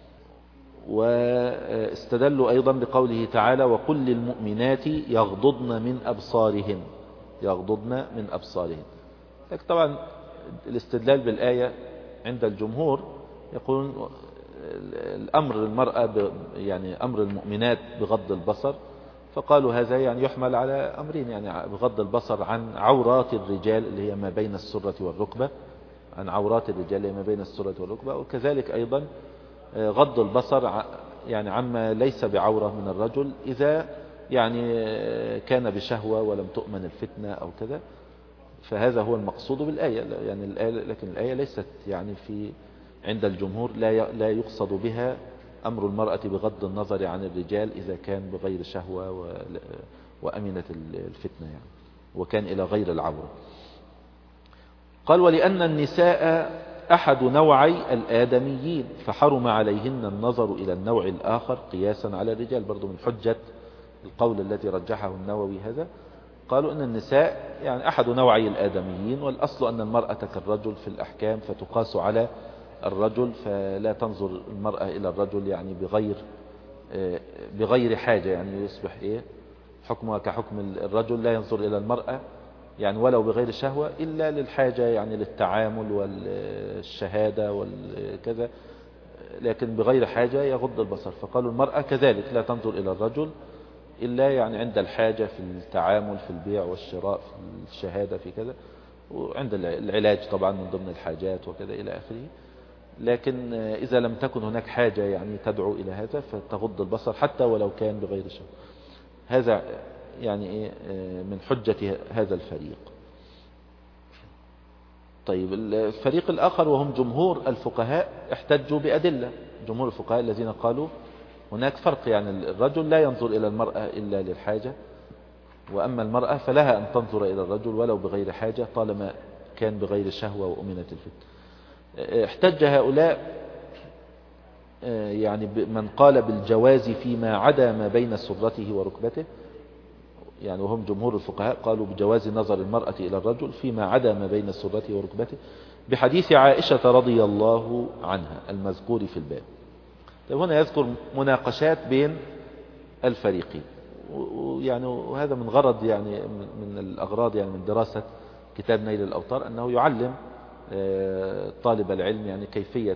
واستدلوا أيضا بقوله تعالى وقل للمؤمنات يغضضن من أبصارهن، يغضضن من أبصارهن. لكن طبعا الاستدلال بالآية عند الجمهور يقولون الأمر المرأة يعني أمر المؤمنات بغض البصر، فقالوا هذا يعني يحمل على أمرين، يعني بغض البصر عن عورات الرجال اللي هي ما بين السرة والركبة، عن عورات الرجال اللي هي ما بين السرة والركبة، وكذلك أيضا غض البصر يعني عما ليس بعورة من الرجل إذا يعني كان بشهوة ولم تؤمن الفتنة أو كذا. فهذا هو المقصود بالآية، يعني الآية، لكن الآية ليست يعني في عند الجمهور لا يقصد بها أمر المرأة بغض النظر عن الرجال إذا كان بغير شهوة وأمنت الفتنة يعني وكان إلى غير العورة. قال ولأن النساء أحد نوعي الآدميين فحرم عليهن النظر إلى النوع الآخر قياسا على الرجال. برضو من حجة القول الذي رجحه النووي هذا، قالوا أن النساء يعني أحد نوعي الآدميين، والأصل أن المرأة كالرجل في الأحكام فتقاس على الرجل، فلا تنظر المرأة إلى الرجل يعني بغير حاجة، يعني يصبح حكمها كحكم الرجل، لا ينظر إلى المرأة يعني ولو بغير شهوة إلا للحاجة يعني للتعامل والشهادة والكذا، لكن بغير حاجة يغض البصر. فقالوا المرأة كذلك لا تنظر إلى الرجل إلا يعني عند الحاجة في التعامل في البيع والشراء في الشهادة في كذا، وعند العلاج طبعا من ضمن الحاجات وكذا إلى آخره. لكن إذا لم تكن هناك حاجة يعني تدعو إلى هذا فتغض البصر حتى ولو كان بغير شهوة. هذا يعني من حجة هذا الفريق. طيب الفريق الآخر وهم جمهور الفقهاء احتجوا بأدلة. جمهور الفقهاء الذين قالوا هناك فرق، يعني الرجل لا ينظر إلى المرأة إلا للحاجة، وأما المرأة فلها أن تنظر إلى الرجل ولو بغير حاجة طالما كان بغير شهوة وأمنت الفتنة. احتج هؤلاء يعني من قال بالجواز فيما عدا ما بين سرته وركبته، يعني وهم جمهور الفقهاء قالوا بجواز نظر المرأة إلى الرجل فيما عدا ما بين سرته وركبته بحديث عائشة رضي الله عنها المذكور في الباب. طيب هنا يذكر مناقشات بين الفريقين، ويعني وهذا من غرض يعني من الأغراض يعني من دراسة كتاب نيل الأوطار أنه يعلم طالب العلم يعني كيفية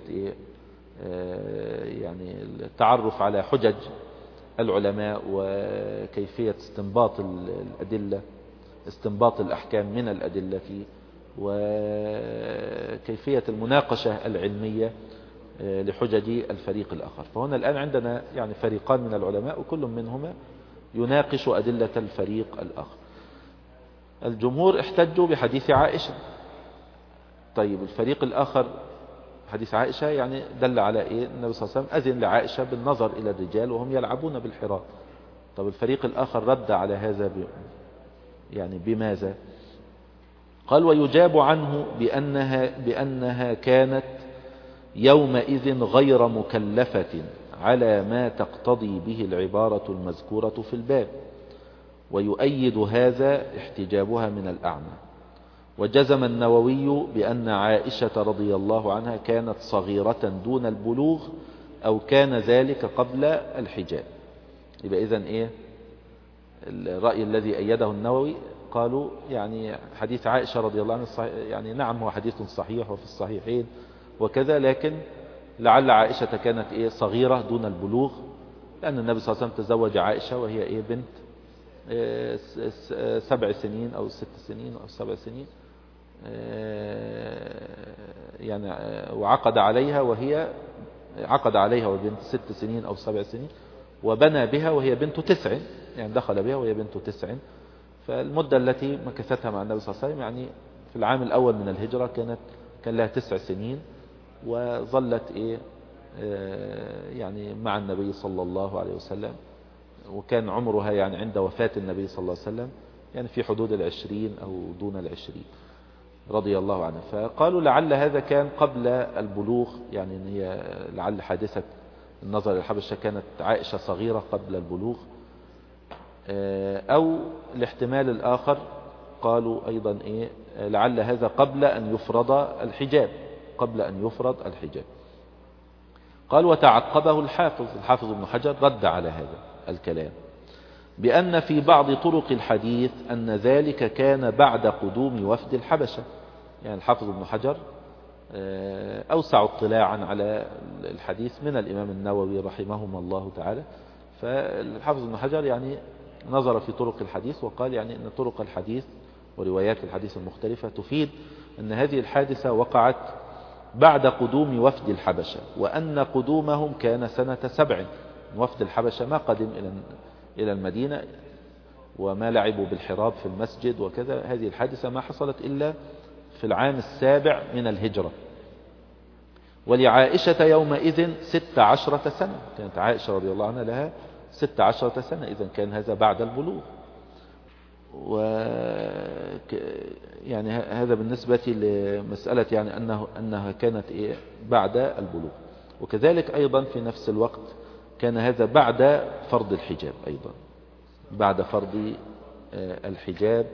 يعني التعرف على حجج العلماء وكيفية استنباط الأدلة، استنباط الأحكام من الأدلة، وكيفية المناقشة العلمية لحجج الفريق الآخر. فهنا الآن عندنا يعني فريقان من العلماء وكل منهما يناقش أدلة الفريق الآخر. الجمهور احتجوا بحديث عائشة. طيب الفريق الآخر حديث عائشة يعني دل على إيه؟ النبي صلى الله عليه وسلم أذن لعائشة بالنظر إلى الرجال وهم يلعبون بالحراب. طب الفريق الآخر رد على هذا يعني بماذا؟ قال ويجاب عنه بأنها كانت يومئذ غير مكلفة على ما تقتضي به العبارة المذكورة في الباب، ويؤيد هذا احتجابها من الأعمى. وجزم النووي بأن عائشة رضي الله عنها كانت صغيرة دون البلوغ أو كان ذلك قبل الحجاب. يبقى إذن إيه الرأي الذي أيده النووي؟ قالوا يعني حديث عائشة رضي الله عنها يعني نعم هو حديث صحيح وفي الصحيحين وكذا، لكن لعل عائشة كانت إيه صغيرة دون البلوغ، لأن النبي صلى الله عليه وسلم تزوج عائشة وهي إيه بنت 7 سنين أو 6 سنين أو 7 سنين يعني، وعقد عليها وبنت 6 سنين أو 7 سنين، وبنى بها وهي بنت 9، يعني دخل بها وهي بنت 9. فالمدة التي مكثتها مع النبي صلى الله عليه وسلم يعني في العام الأول من الهجرة كان لها 9 سنين، وظلت إيه يعني مع النبي صلى الله عليه وسلم، وكان عمرها يعني عند وفاة النبي صلى الله عليه وسلم يعني في حدود 20 أو دون 20 رضي الله عنها. فقالوا لعل هذا كان قبل البلوغ، يعني إن هي لعل حادثة النظر إلى الحبشة كانت عائشة صغيرة قبل البلوغ، أو الاحتمال الآخر قالوا أيضا إيه لعل هذا قبل أن يفرض الحجاب، قال وتعقبه الحافظ ابن حجر رد على هذا الكلام بأن في بعض طرق الحديث أن ذلك كان بعد قدوم وفد الحبشة. يعني الحافظ ابن حجر أوسع اطلاعا على الحديث من الإمام النووي رحمهما الله تعالى. فالحافظ ابن حجر يعني نظر في طرق الحديث وقال يعني أن طرق الحديث وروايات الحديث المختلفة تفيد أن هذه الحادثة وقعت بعد قدوم وفد الحبشة، وأن قدومهم كان سنة 7. وفد الحبشة ما قدم إلى المدينة وما لعبوا بالحراب في المسجد وكذا، هذه الحادثة ما حصلت إلا في العام 7 من الهجرة. ولعائشة يومئذ 16 سنة، كانت عائشة رضي الله عنها لها 16 سنة، إذن كان هذا بعد البلوغ. يعني هذا بالنسبة لمسألة يعني أنها كانت إيه بعد البلوغ. وكذلك أيضا في نفس الوقت كان هذا بعد فرض الحجاب، أيضا بعد فرض الحجاب،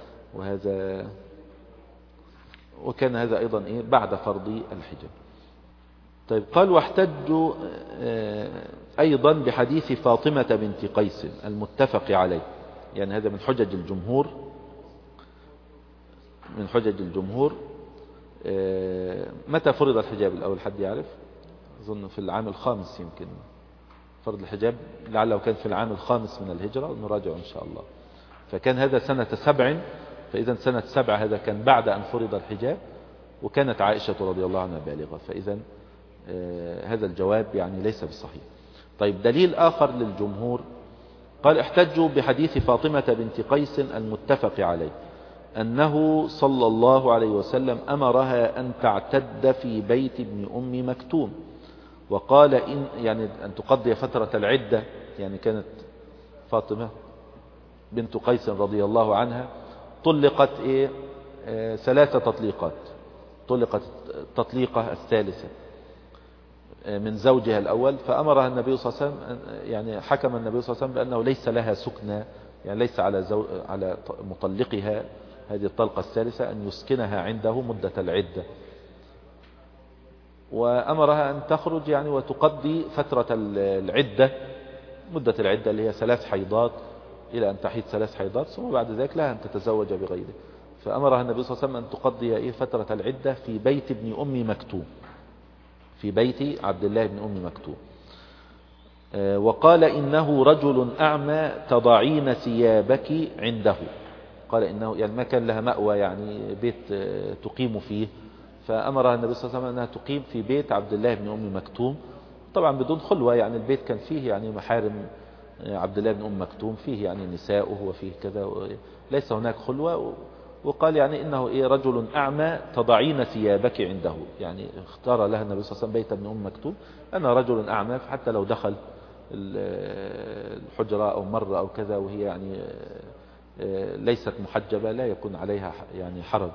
وكان هذا أيضا إيه بعد فرض الحجاب. طيب قال واحتجوا أيضا بحديث فاطمة بنت قيس المتفق عليه، يعني هذا من حجج الجمهور. متى فرض الحجاب الأول حد يعرف؟ أظن في العام 5 يمكن فرض الحجاب، لعله كان في العام 5 من الهجرة، نراجع إن شاء الله. فكان هذا سنة 7، فإذا سنة 7 هذا كان بعد أن فرض الحجاب، وكانت عائشة رضي الله عنها بالغة، فإذا هذا الجواب يعني ليس بالصحيح. طيب دليل آخر للجمهور قال احتجوا بحديث فاطمة بنت قيس المتفق عليه أنه صلى الله عليه وسلم أمرها أن تعتد في بيت ابن أم مكتوم، وقال يعني أن تقضي فترة العدة. يعني كانت فاطمة بنت قيس رضي الله عنها طلقت 3 تطليقات، طلقت التطليقة الثالثة من زوجها الأول، فأمرها النبي صلى الله عليه وسلم يعني حكم النبي صلى الله عليه وسلم بأنه ليس لها سكنى، يعني ليس على مطلقها هذه الطلقة الثالثة أن يسكنها عنده مدة العدة، وأمرها أن تخرج يعني وتقضي فترة العدة، مدة العدة اللي هي 3 حيضات إلى أن تحيض 3 حيضات، ثم بعد ذلك لها أن تتزوج بغيره. فأمرها النبي صلى الله عليه وسلم أن تقضي فترة العدة في بيت ابن أم مكتوم، في بيت عبد الله بن أم مكتوم. وقال إنه رجل أعمى تضعين ثيابك عنده. قال إنه يعني ما كان لها مأوى، يعني بيت تقيم فيه فأمرها النبي صلى الله عليه وسلم أنها تقيم في بيت عبد الله بن أم مكتوم، طبعا بدون خلوة، يعني البيت كان فيه يعني محارم عبد الله بن أم مكتوم، فيه يعني نساؤه وفيه كذا، ليس هناك خلوة. وقال يعني إنه رجل أعمى تضعين ثيابك عنده، يعني اختار لها النبي صلى الله عليه وسلم بيت ابن أم مكتوم أنا رجل أعمى، فحتى لو دخل الحجرة أو مر أو كذا وهي يعني ليست محجبة لا يكون عليها يعني حرج.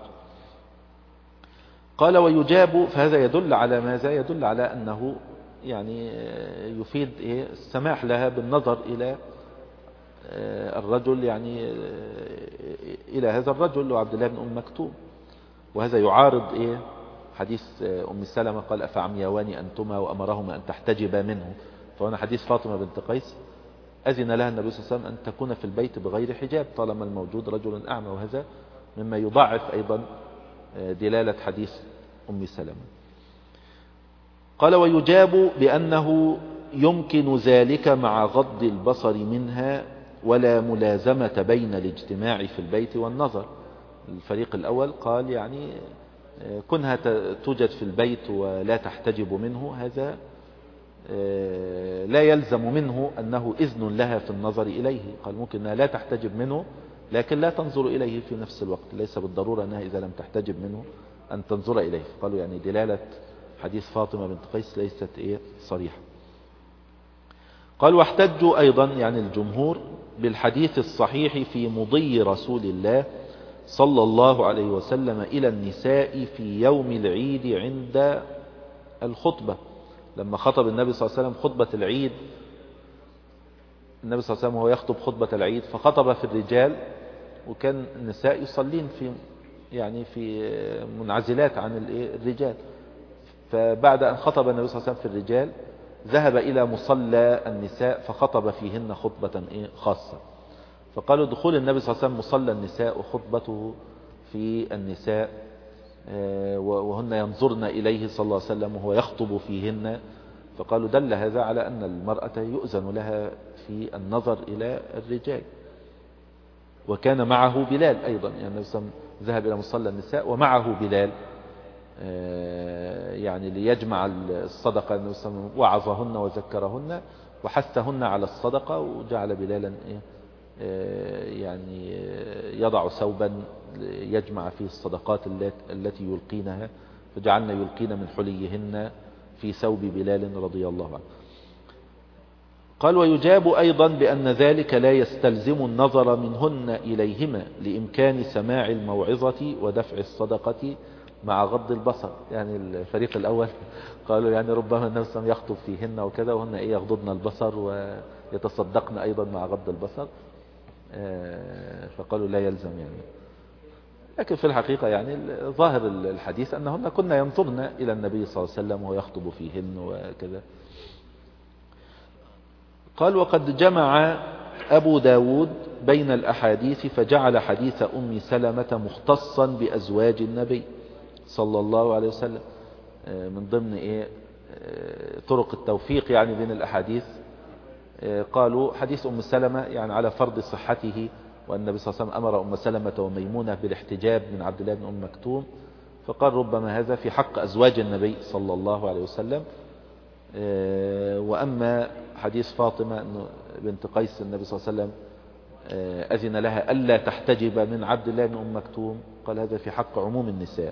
قال ويجاب، فهذا يدل على ماذا؟ يدل على أنه يعني يفيد السماح لها بالنظر إلى الرجل، يعني إلى هذا الرجل وعبد الله بن أم مكتوم. وهذا يعارض حديث أم سلمة قال أفعميوان أنتما وأمرهما أن تحتجبا منه، فهنا حديث فاطمة بنت قيس أذن لها النبي صلى الله عليه وسلم أن تكون في البيت بغير حجاب طالما الموجود رجل أعمى، وهذا مما يضاعف أيضا دلالة حديث أم سلمة. قال ويجاب بأنه يمكن ذلك مع غض البصر منها ولا ملازمة بين الاجتماع في البيت والنظر. الفريق الأول قال يعني كونها توجد في البيت ولا تحتجب منه هذا لا يلزم منه أنه إذن لها في النظر إليه، قال ممكن أنها لا تحتجب منه لكن لا تنظر إليه في نفس الوقت، ليس بالضرورة أنها إذا لم تحتجب منه أن تنظر إليه. قالوا يعني دلالة حديث فاطمة بنت قيس ليست صريحة. قال واحتجوا أيضا يعني الجمهور بالحديث الصحيح في مضي رسول الله صلى الله عليه وسلم إلى النساء في يوم العيد عند الخطبة، لما خطب النبي صلى الله عليه وسلم خطبة العيد، النبي صلى الله عليه وسلم وهو يخطب خطبة العيد فخطب في الرجال، وكان النساء يصلين في منعزلات عن الرجال. فبعد أن خطب النبي صلى الله عليه وسلم في الرجال ذهب إلى مصلى النساء فخطب فيهن خطبة خاصة. فقالوا دخول النبي صلى الله عليه وسلم مصلى النساء وخطبته في النساء وهن ينظرن إليه صلى الله عليه وسلم وهو يخطب فيهن، فقالوا دل هذا على أن المرأة يؤذن لها في النظر إلى الرجال. وكان معه بلال أيضا، يعني النبي صلى الله عليه وسلم ذهب إلى مصلى النساء ومعه بلال يعني ليجمع الصدقة، النبي صلى الله عليه وسلم وعظهن وذكرهن وحثهن على الصدقة، وجعل بلالا يعني يضع ثوبا يجمع فيه الصدقات التي يلقينها، فجعلنا يلقين من حليهن في ثوب بلال رضي الله عنه. قال ويجاب أيضا بأن ذلك لا يستلزم النظر منهن إليهما لإمكان سماع الموعظة ودفع الصدقة مع غض البصر. يعني الفريق الأول قالوا يعني ربما النبي صلى الله عليه وسلم يخطب فيهن وكذا وهن يغضضن البصر ويتصدقن أيضا مع غض البصر، فقالوا لا يلزم يعني. لكن في الحقيقة يعني ظاهر الحديث أنهن كنا ينظرن إلى النبي صلى الله عليه وسلم وهو يخطب فيهن وكذا. قال وقد جمع أبو داود بين الأحاديث فجعل حديث أم سلمة مختصا بأزواج النبي صلى الله عليه وسلم. من ضمن طرق التوفيق يعني بين الأحاديث قالوا حديث أم سلمة يعني على فرض صحته، وأن النبي صلى الله عليه وسلم أمر أم سلمة وميمونة بالاحتجاب من عبد الله بن أم مكتوم، فقال ربما هذا في حق أزواج النبي صلى الله عليه وسلم. وأما حديث فاطمة بنت قيس النبي صلى الله عليه وسلم أذن لها ألا تحتجب من عبد الله بن أم مكتوم، قال هذا في حق عموم النساء.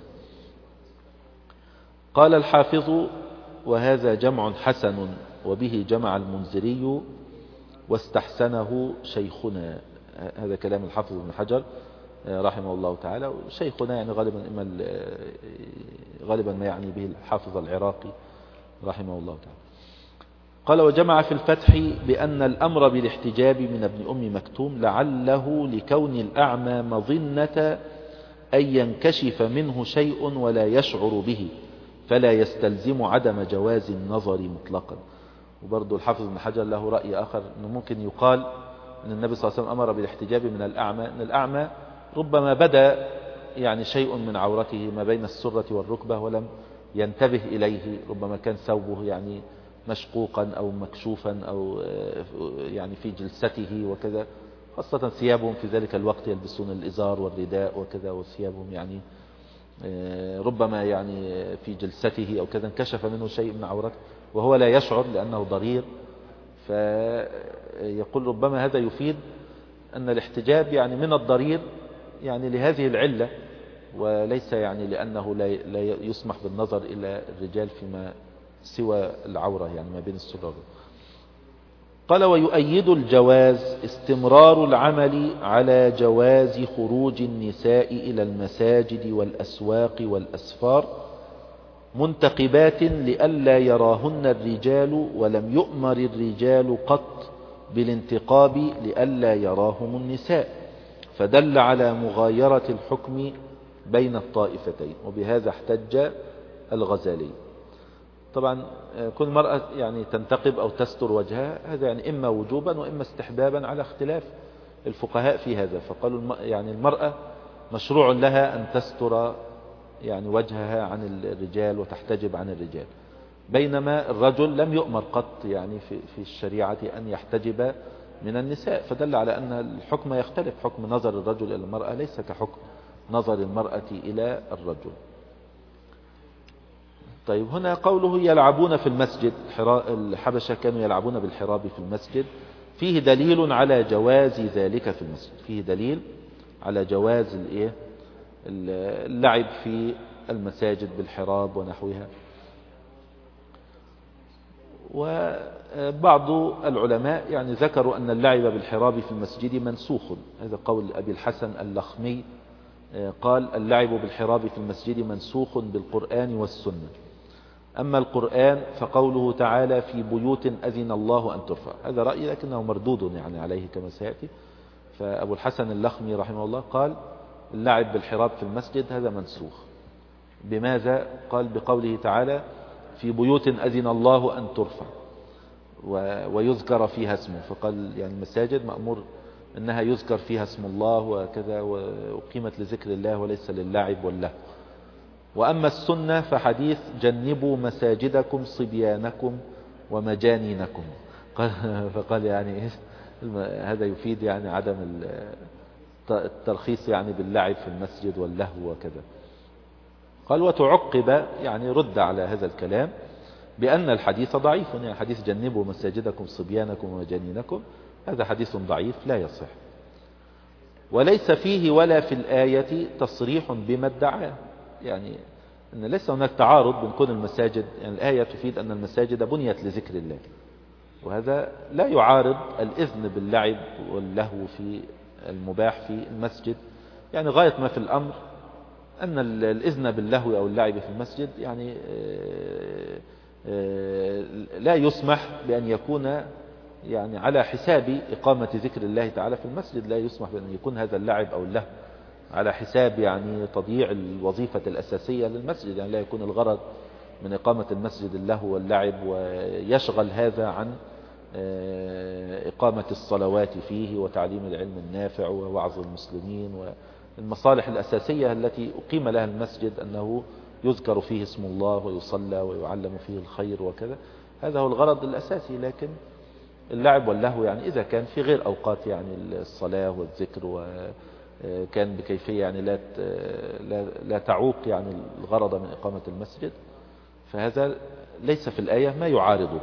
قال الحافظ وهذا جمع حسن وبه جمع المنذري واستحسنه شيخنا. هذا كلام الحافظ بن حجر رحمه الله تعالى. شيخنا يعني غالبا ما يعني به الحافظ العراقي رحمه الله تعالى. قال وجمع في الفتح بأن الأمر بالاحتجاب من ابن أم مكتوم لعله لكون الأعمى مظنة أن ينكشف منه شيء ولا يشعر به فلا يستلزم عدم جواز النظر مطلقا. وبرضو الحافظ بن حجر له رأي آخر أنه ممكن يقال أن النبي صلى الله عليه وسلم أمر بالاحتجاب من الأعمى، أن الأعمى ربما بدا يعني شيء من عورته ما بين السرة والركبة ولم ينتبه إليه، ربما كان ثوبه يعني مشقوقا أو مكشوفا أو يعني في جلسته وكذا، خاصة ثيابهم في ذلك الوقت يلبسون الإزار والرداء وكذا، وثيابهم يعني ربما يعني في جلسته أو كذا انكشف منه شيء من عورته وهو لا يشعر لأنه ضرير، فيقول ربما هذا يفيد أن الاحتجاب يعني من الضرير يعني لهذه العلة، وليس يعني لأنه لا يسمح بالنظر إلى الرجال فيما سوى العورة يعني ما بين السرر. قال ويؤيد الجواز استمرار العمل على جواز خروج النساء إلى المساجد والأسواق والأسفار منتقبات لئلا يراهن الرجال، ولم يؤمر الرجال قط بالانتقاب لئلا يراهم النساء، فدل على مغايرة الحكم بين الطائفتين. وبهذا احتج الغزالي. طبعا كل مرأة يعني تنتقب أو تستر وجهها هذا يعني إما وجوبا وإما استحبابا على اختلاف الفقهاء في هذا. فقالوا يعني المرأة مشروع لها أن تستر يعني وجهها عن الرجال وتحتجب عن الرجال، بينما الرجل لم يؤمر قط يعني في الشريعة أن يحتجب من النساء، فدل على أن الحكم يختلف. حكم نظر الرجل إلى المرأة ليس كحكم نظر المرأة إلى الرجل. طيب هنا قوله يلعبون في المسجد، الحبشة كانوا يلعبون بالحراب في المسجد، فيه دليل على جواز ذلك في المسجد، فيه دليل على جواز اللعب في المساجد بالحراب ونحوها. وبعض العلماء يعني ذكروا أن اللعب بالحراب في المسجد منسوخ، هذا قول أبي الحسن اللخمي، قال اللعب بالحراب في المسجد منسوخ بالقرآن والسنة. أما القرآن فقوله تعالى في بيوت أذن الله أن ترفع، هذا رأي لكنه مردود يعني عليه كما سيأتي. فأبو الحسن اللخمي رحمه الله قال اللعب بالحراب في المسجد هذا منسوخ. بماذا؟ قال بقوله تعالى في بيوت أذن الله أن ترفع ويذكر فيها اسمه، فقال يعني المساجد مأمور أنها يذكر فيها اسم الله وكذا وقيمت لذكر الله وليس للعب واللهو. وأما السنة فحديث جنبوا مساجدكم صبيانكم ومجانينكم، فقال يعني هذا يفيد يعني عدم الترخيص يعني باللعب في المسجد واللهو وكذا. قال وتعقب يعني رد على هذا الكلام بأن الحديث ضعيف، يعني حديث جنبوا مساجدكم صبيانكم ومجانينكم هذا حديث ضعيف لا يصح، وليس فيه ولا في الآية تصريح بما ادعاه، يعني أن ليس هناك تعارض بين كون المساجد، يعني الآية تفيد أن المساجد بنيت لذكر الله، وهذا لا يعارض الإذن باللعب واللهو في المباح في المسجد. يعني غاية ما في الأمر أن الإذن باللهو أو اللعب في المسجد يعني لا يسمح بأن يكون يعني على حساب إقامة ذكر الله تعالى في المسجد، لا يسمح بأن يكون هذا اللعب أو اللهو على حساب يعني تضييع الوظيفة الأساسية للمسجد، يعني لا يكون الغرض من إقامة المسجد اللهو واللعب ويشغل هذا عن إقامة الصلوات فيه وتعليم العلم النافع ووعظ المسلمين والمصالح الأساسية التي أقيم لها المسجد، أنه يذكر فيه اسم الله ويصلى ويعلم فيه الخير وكذا، هذا هو الغرض الأساسي. لكن اللعب واللهو يعني إذا كان في غير أوقات يعني الصلاة والذكر وكان بكيفية يعني لا تعوق يعني الغرض من إقامة المسجد، فهذا ليس في الآية ما يعارضه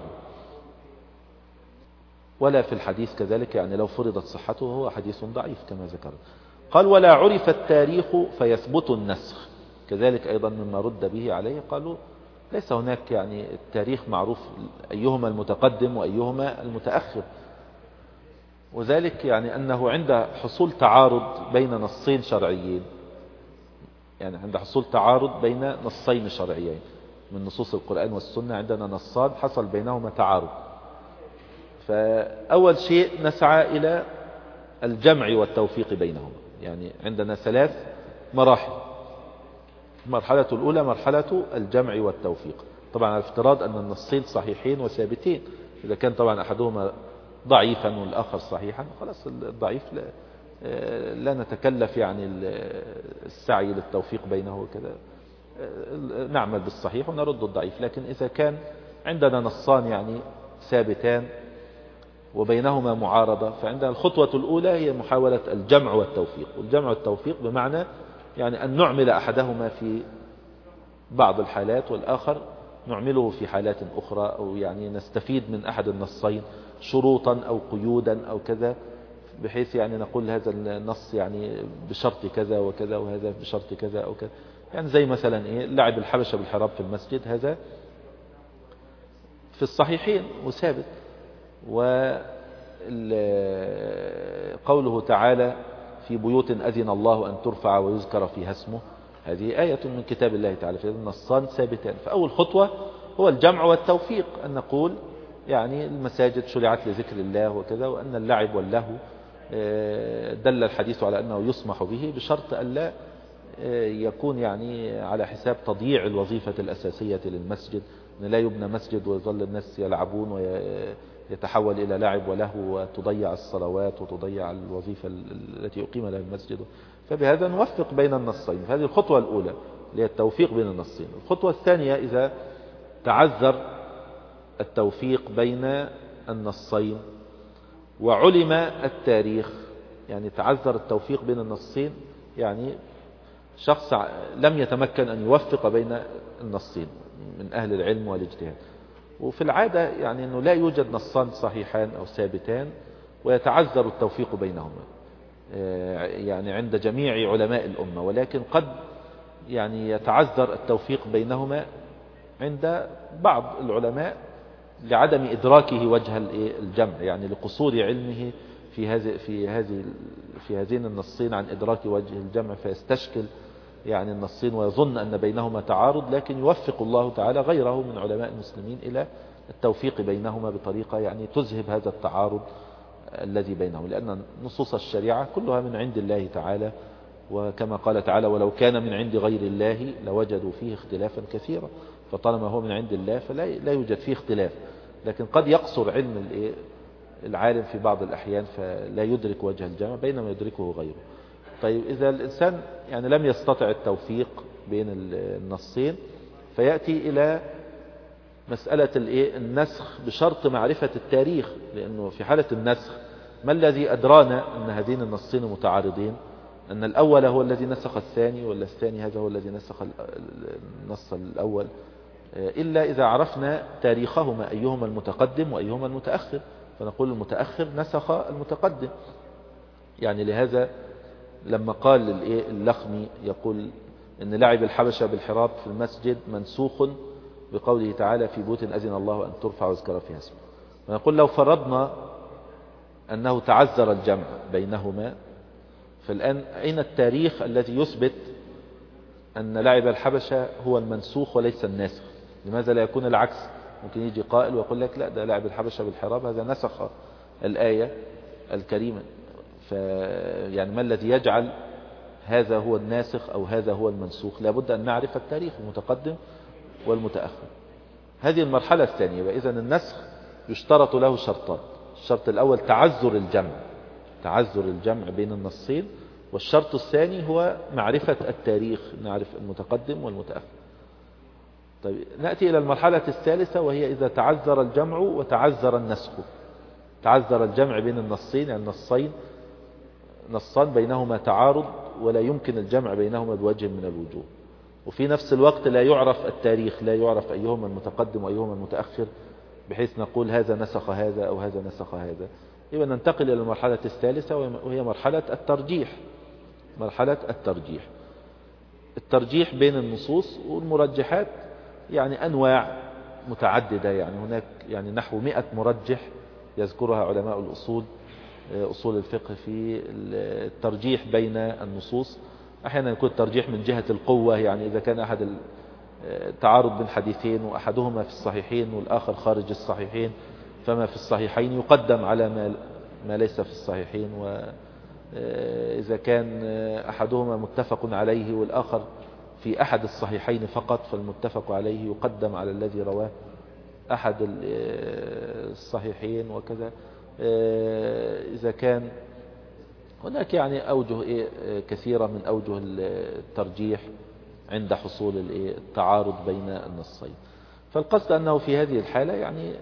ولا في الحديث كذلك، يعني لو فرضت صحته هو حديث ضعيف كما ذكر. قال ولا عرف التاريخ فيثبت النسخ، كذلك أيضا مما رد به عليه، قالوا ليس هناك يعني التاريخ معروف أيهما المتقدم وأيهما المتأخر، وذلك يعني أنه عند حصول تعارض بين نصين شرعيين، يعني عند حصول تعارض بين نصين شرعيين من نصوص القرآن والسنة، عندنا نصان حصل بينهما تعارض، فأول شيء نسعى إلى الجمع والتوفيق بينهما. يعني عندنا 3 مراحل، المرحلة الأولى مرحلة الجمع والتوفيق، طبعا على افتراض أن النصين صحيحين وثابتين، إذا كان طبعا أحدهما ضعيفا والآخر صحيحا خلاص الضعيف لا نتكلف يعني السعي للتوفيق بينه وكذا، نعمل بالصحيح ونرد الضعيف. لكن إذا كان عندنا نصان يعني ثابتان وبينهما معارضة، فعندنا الخطوة الأولى هي محاولة الجمع والتوفيق، والجمع والتوفيق بمعنى يعني أن نعمل أحدهما في بعض الحالات والآخر نعمله في حالات أخرى، أو يعني نستفيد من أحد النصين شروطا أو قيودا أو كذا، بحيث يعني نقول هذا النص يعني بشرط كذا وكذا، وهذا بشرط كذا أو كذا. يعني زي مثلا لعب الحبشة بالحراب في المسجد، هذا في الصحيحين وثابت. وقوله تعالى في بيوت أذن الله أن ترفع ويذكر فيها اسمه، هذه آية من كتاب الله تعالى، في النصان ثابتان. فأول خطوة هو الجمع والتوفيق، أن نقول يعني المساجد شرعت لذكر الله وكذا، وأن اللعب واللهو دل الحديث على أنه يسمح به، بشرط أن لا يكون يعني على حساب تضييع الوظيفة الأساسية للمسجد، أن لا يبنى مسجد ويظل الناس يلعبون ويتحول إلى لعب ولهو، وتضيع الصلوات وتضيع الوظيفة التي يقيم لها المسجد. فبهذا نوفق بين النصين. هذه الخطوة الأولى اللي هي التوفيق بين النصين. الخطوة الثانية إذا تعذر التوفيق بين النصين وعلم التاريخ، يعني تعذر التوفيق بين النصين، يعني شخص لم يتمكن أن يوفق بين النصين من أهل العلم والاجتهاد. وفي العادة يعني أنه لا يوجد نصان صحيحان أو ثابتان ويتعذر التوفيق بينهما يعني عند جميع علماء الأمة، ولكن قد يعني يتعذر التوفيق بينهما عند بعض العلماء لعدم إدراكه وجه الجمع، يعني لقصور علمه في هذين النصين عن إدراك وجه الجمع، فيستشكل يعني النصين ويظن أن بينهما تعارض، لكن يوفق الله تعالى غيره من علماء المسلمين إلى التوفيق بينهما بطريقة يعني تذهب هذا التعارض الذي بينهم، لأن نصوص الشريعة كلها من عند الله تعالى، وكما قال تعالى ولو كان من عند غير الله لوجدوا فيه اختلافا كثيرا. فطالما هو من عند الله فلا يوجد فيه اختلاف، لكن قد يقصر علم العالم في بعض الأحيان فلا يدرك وجه الجمع بينما يدركه غيره. طيب إذا الإنسان يعني لم يستطع التوفيق بين النصين، فيأتي إلى مسألة النسخ بشرط معرفة التاريخ، لأنه في حالة النسخ ما الذي أدرانا أن هذين النصين متعارضين؟ أن الأول هو الذي نسخ الثاني، ولا الثاني هذا هو الذي نسخ النص الأول، إلا إذا عرفنا تاريخهما أيهما المتقدم وأيهما المتأخر، فنقول المتأخر نسخ المتقدم. يعني لهذا لما قال اللخمي يقول إن لعب الحبشة بالحراب في المسجد منسوخ بقوله تعالى في بيوت أذن الله أن ترفع ويذكر فيها اسمه، ونقول لو فرضنا أنه تعذر الجمع بينهما، فالآن أين التاريخ الذي يثبت أن لعب الحبشة هو المنسوخ وليس الناسخ؟ لماذا لا يكون العكس؟ ممكن يجي قائل ويقول لك لا، ده لعب الحبشة بالحراب هذا نسخ الآية الكريمة، يعني ما الذي يجعل هذا هو الناسخ أو هذا هو المنسوخ؟ لابد أن نعرف التاريخ المتقدم والمتأخر. هذه المرحلة الثانية. وإذن النسخ يشترط له شرطان: الشرط الأول تعذر الجمع بين النصين، والشرط الثاني هو معرفة التاريخ، نعرف المتقدم والمتأخر. طيب نأتي إلى المرحلة الثالثة، وهي إذا تعذر الجمع وتعذر النسخ. تعذر الجمع بين النصين، يعني نصان بينهما تعارض ولا يمكن الجمع بينهما بوجه من الوجوه، وفي نفس الوقت لا يعرف التاريخ، لا يعرف أيهما المتقدم وأيهما المتأخر، بحيث نقول هذا نسخ هذا أو هذا نسخ هذا. يبقى ننتقل إلى المرحلة الثالثة، وهي مرحلة الترجيح بين النصوص. والمرجحات يعني أنواع متعددة، يعني هناك يعني نحو 100 مرجح يذكرها علماء الأصول، أصول الفقه، في الترجيح بين النصوص. أحيانا يكون الترجيح من جهة القوة، يعني إذا كان أحد تعارض بين حديثين وأحدهما في الصحيحين والآخر خارج الصحيحين، فما في الصحيحين يقدم على ما ليس في الصحيحين، وإذا كان أحدهما متفق عليه والآخر في أحد الصحيحين فقط، فالمتفق عليه يقدم على الذي رواه أحد الصحيحين، وكذا. إذا كان هناك يعني أوجه كثيرة من أوجه الترجيح عند حصول التعارض بين النصين. فالقصد أنه في هذه الحالة يعني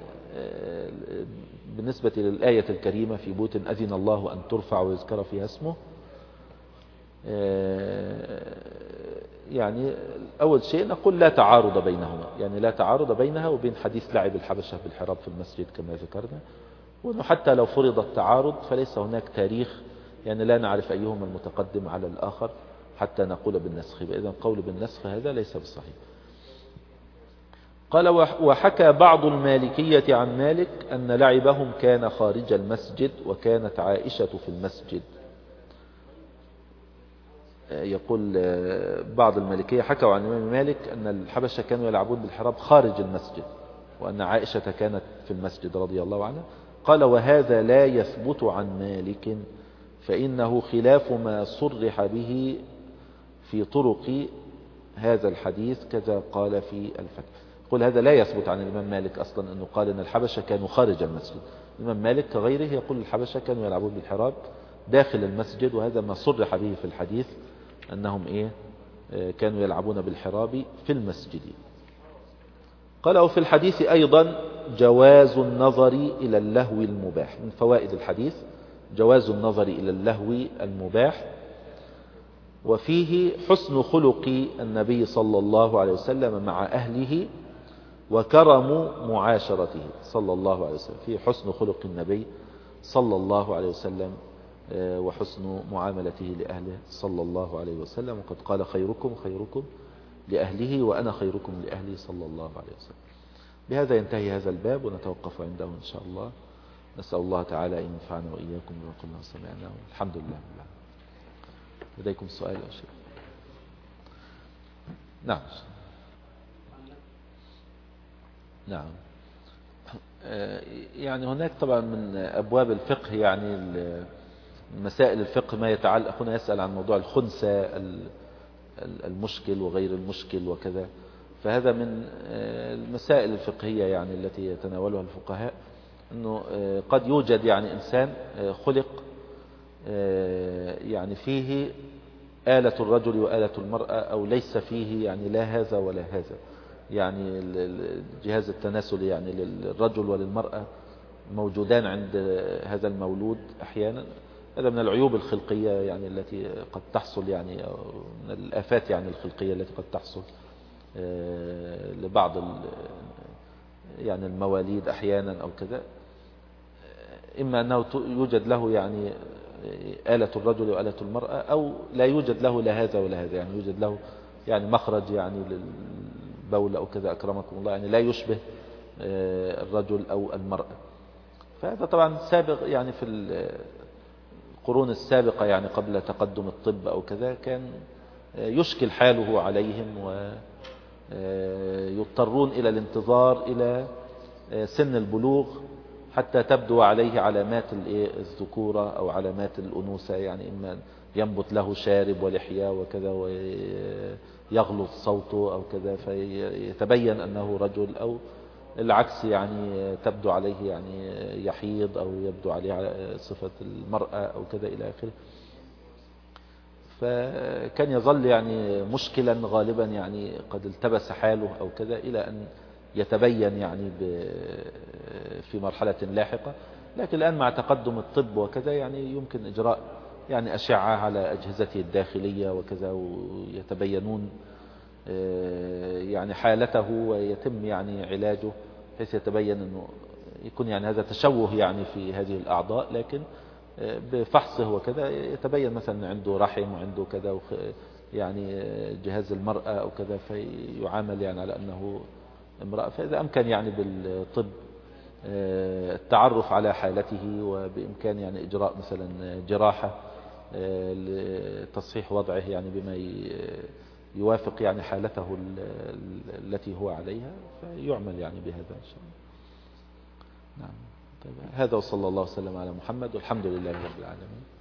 بالنسبة للآية الكريمة في بيوت أذن الله أن ترفع ويذكر فيها اسمه، يعني أول شيء نقول لا تعارض بينهما، يعني لا تعارض بينها وبين حديث لعب الحبشة بالحراب في المسجد كما ذكرنا. وأنه حتى لو فرض التعارض فليس هناك تاريخ، يعني لا نعرف أيهما المتقدم على الآخر حتى نقول بالنسخ، إذن قول بالنسخ هذا ليس بالصحيح. قال وحكى بعض المالكية عن مالك أن لعبهم كان خارج المسجد وكانت عائشة في المسجد. يقول بعض المالكية حكوا عن الإمام مالك أن الحبشة كانوا يلعبون بالحراب خارج المسجد، وأن عائشة كانت في المسجد رضي الله عنها. قال وهذا لا يثبت عن مالك فإنه خلاف ما صرح به في طرق هذا الحديث كذا قال في الفتح. يقول هذا لا يثبت عن الإمام مالك أصلا أنه قال أن الحبشة كانوا خارج المسجد. الإمام مالك كغيره يقول الحبشة كانوا يلعبون بالحراب داخل المسجد، وهذا ما صرح به في الحديث أنهم كانوا يلعبون بالحراب في المسجد. قال وفي الحديث أيضا جواز النظر إلى اللهو المباح. من فوائد الحديث جواز النظر إلى اللهو المباح، وفيه حسن خلق النبي صلى الله عليه وسلم مع أهله وكرم معاشرته صلى الله عليه وسلم. فيه حسن خلق النبي صلى الله عليه وسلم وحسن معاملته لأهله صلى الله عليه وسلم، وقد قال خيركم خيركم لأهله وأنا خيركم لأهلي صلى الله عليه وسلم. بهذا ينتهي هذا الباب ونتوقف عنده إن شاء الله. نسأل الله تعالى أن ينفعنا وإياكم بما قلنا وسمعنا، والحمد لله. لديكم سؤال أو شيء؟ نعم. نعم. يعني هناك طبعا من أبواب الفقه، يعني مسائل الفقه ما يتعلق. هنا يسأل عن موضوع الخنثى المشكل وغير المشكل وكذا، فهذا من المسائل الفقهية يعني التي يتناولها الفقهاء، أنه قد يوجد يعني إنسان خلق يعني فيه آلة الرجل وآلة المرأة، أو ليس فيه يعني لا هذا ولا هذا، يعني الجهاز التناسلي يعني للرجل وللمرأة موجودان عند هذا المولود أحيانا. هذا من العيوب الخلقية يعني التي قد تحصل، يعني من الآفات يعني الخلقية التي قد تحصل لبعض يعني المواليد أحيانا أو كذا. إما أنه يوجد له يعني آلة الرجل وآلة المرأة، أو لا يوجد له لا هذا ولا هذا، يعني يوجد له يعني مخرج يعني للبول أو كذا أكرمكم الله، يعني لا يشبه الرجل أو المرأة. فهذا طبعا سابق يعني في القرون السابقة، يعني قبل تقدم الطب أو كذا، كان يشكل حاله عليهم ويضطرون إلى الانتظار إلى سن البلوغ حتى تبدو عليه علامات الذكورة أو علامات الأنوثة، يعني إما ينبت له شارب ولحية وكذا ويغلظ صوته أو كذا فيتبين أنه رجل، أو العكس يعني تبدو عليه يعني يحيض أو يبدو عليه صفة المرأة أو كذا إلى آخره. فكان يظل يعني مشكلا غالبا، يعني قد التبس حاله أو كذا إلى أن يتبين يعني في مرحلة لاحقة. لكن الآن مع تقدم الطب وكذا يعني يمكن إجراء يعني أشعة على أجهزته الداخلية وكذا، ويتبينون يعني حالته ويتم يعني علاجه بحيث يتبين أنه يكون يعني هذا تشوه يعني في هذه الأعضاء، لكن بفحصه وكذا يتبين مثلا عنده رحم وعنده كذا يعني جهاز المرأة أو كذا، فيعامل يعني على أنه امرأة. فإذا أمكن يعني بالطب التعرف على حالته، وبإمكان يعني إجراء مثلا جراحة لتصحيح وضعه يعني بما يوافق يعني حالته التي هو عليها، فيعمل يعني بهذا إن شاء الله. نعم. طيب هذا وصلى الله وسلم على محمد، والحمد لله رب العالمين.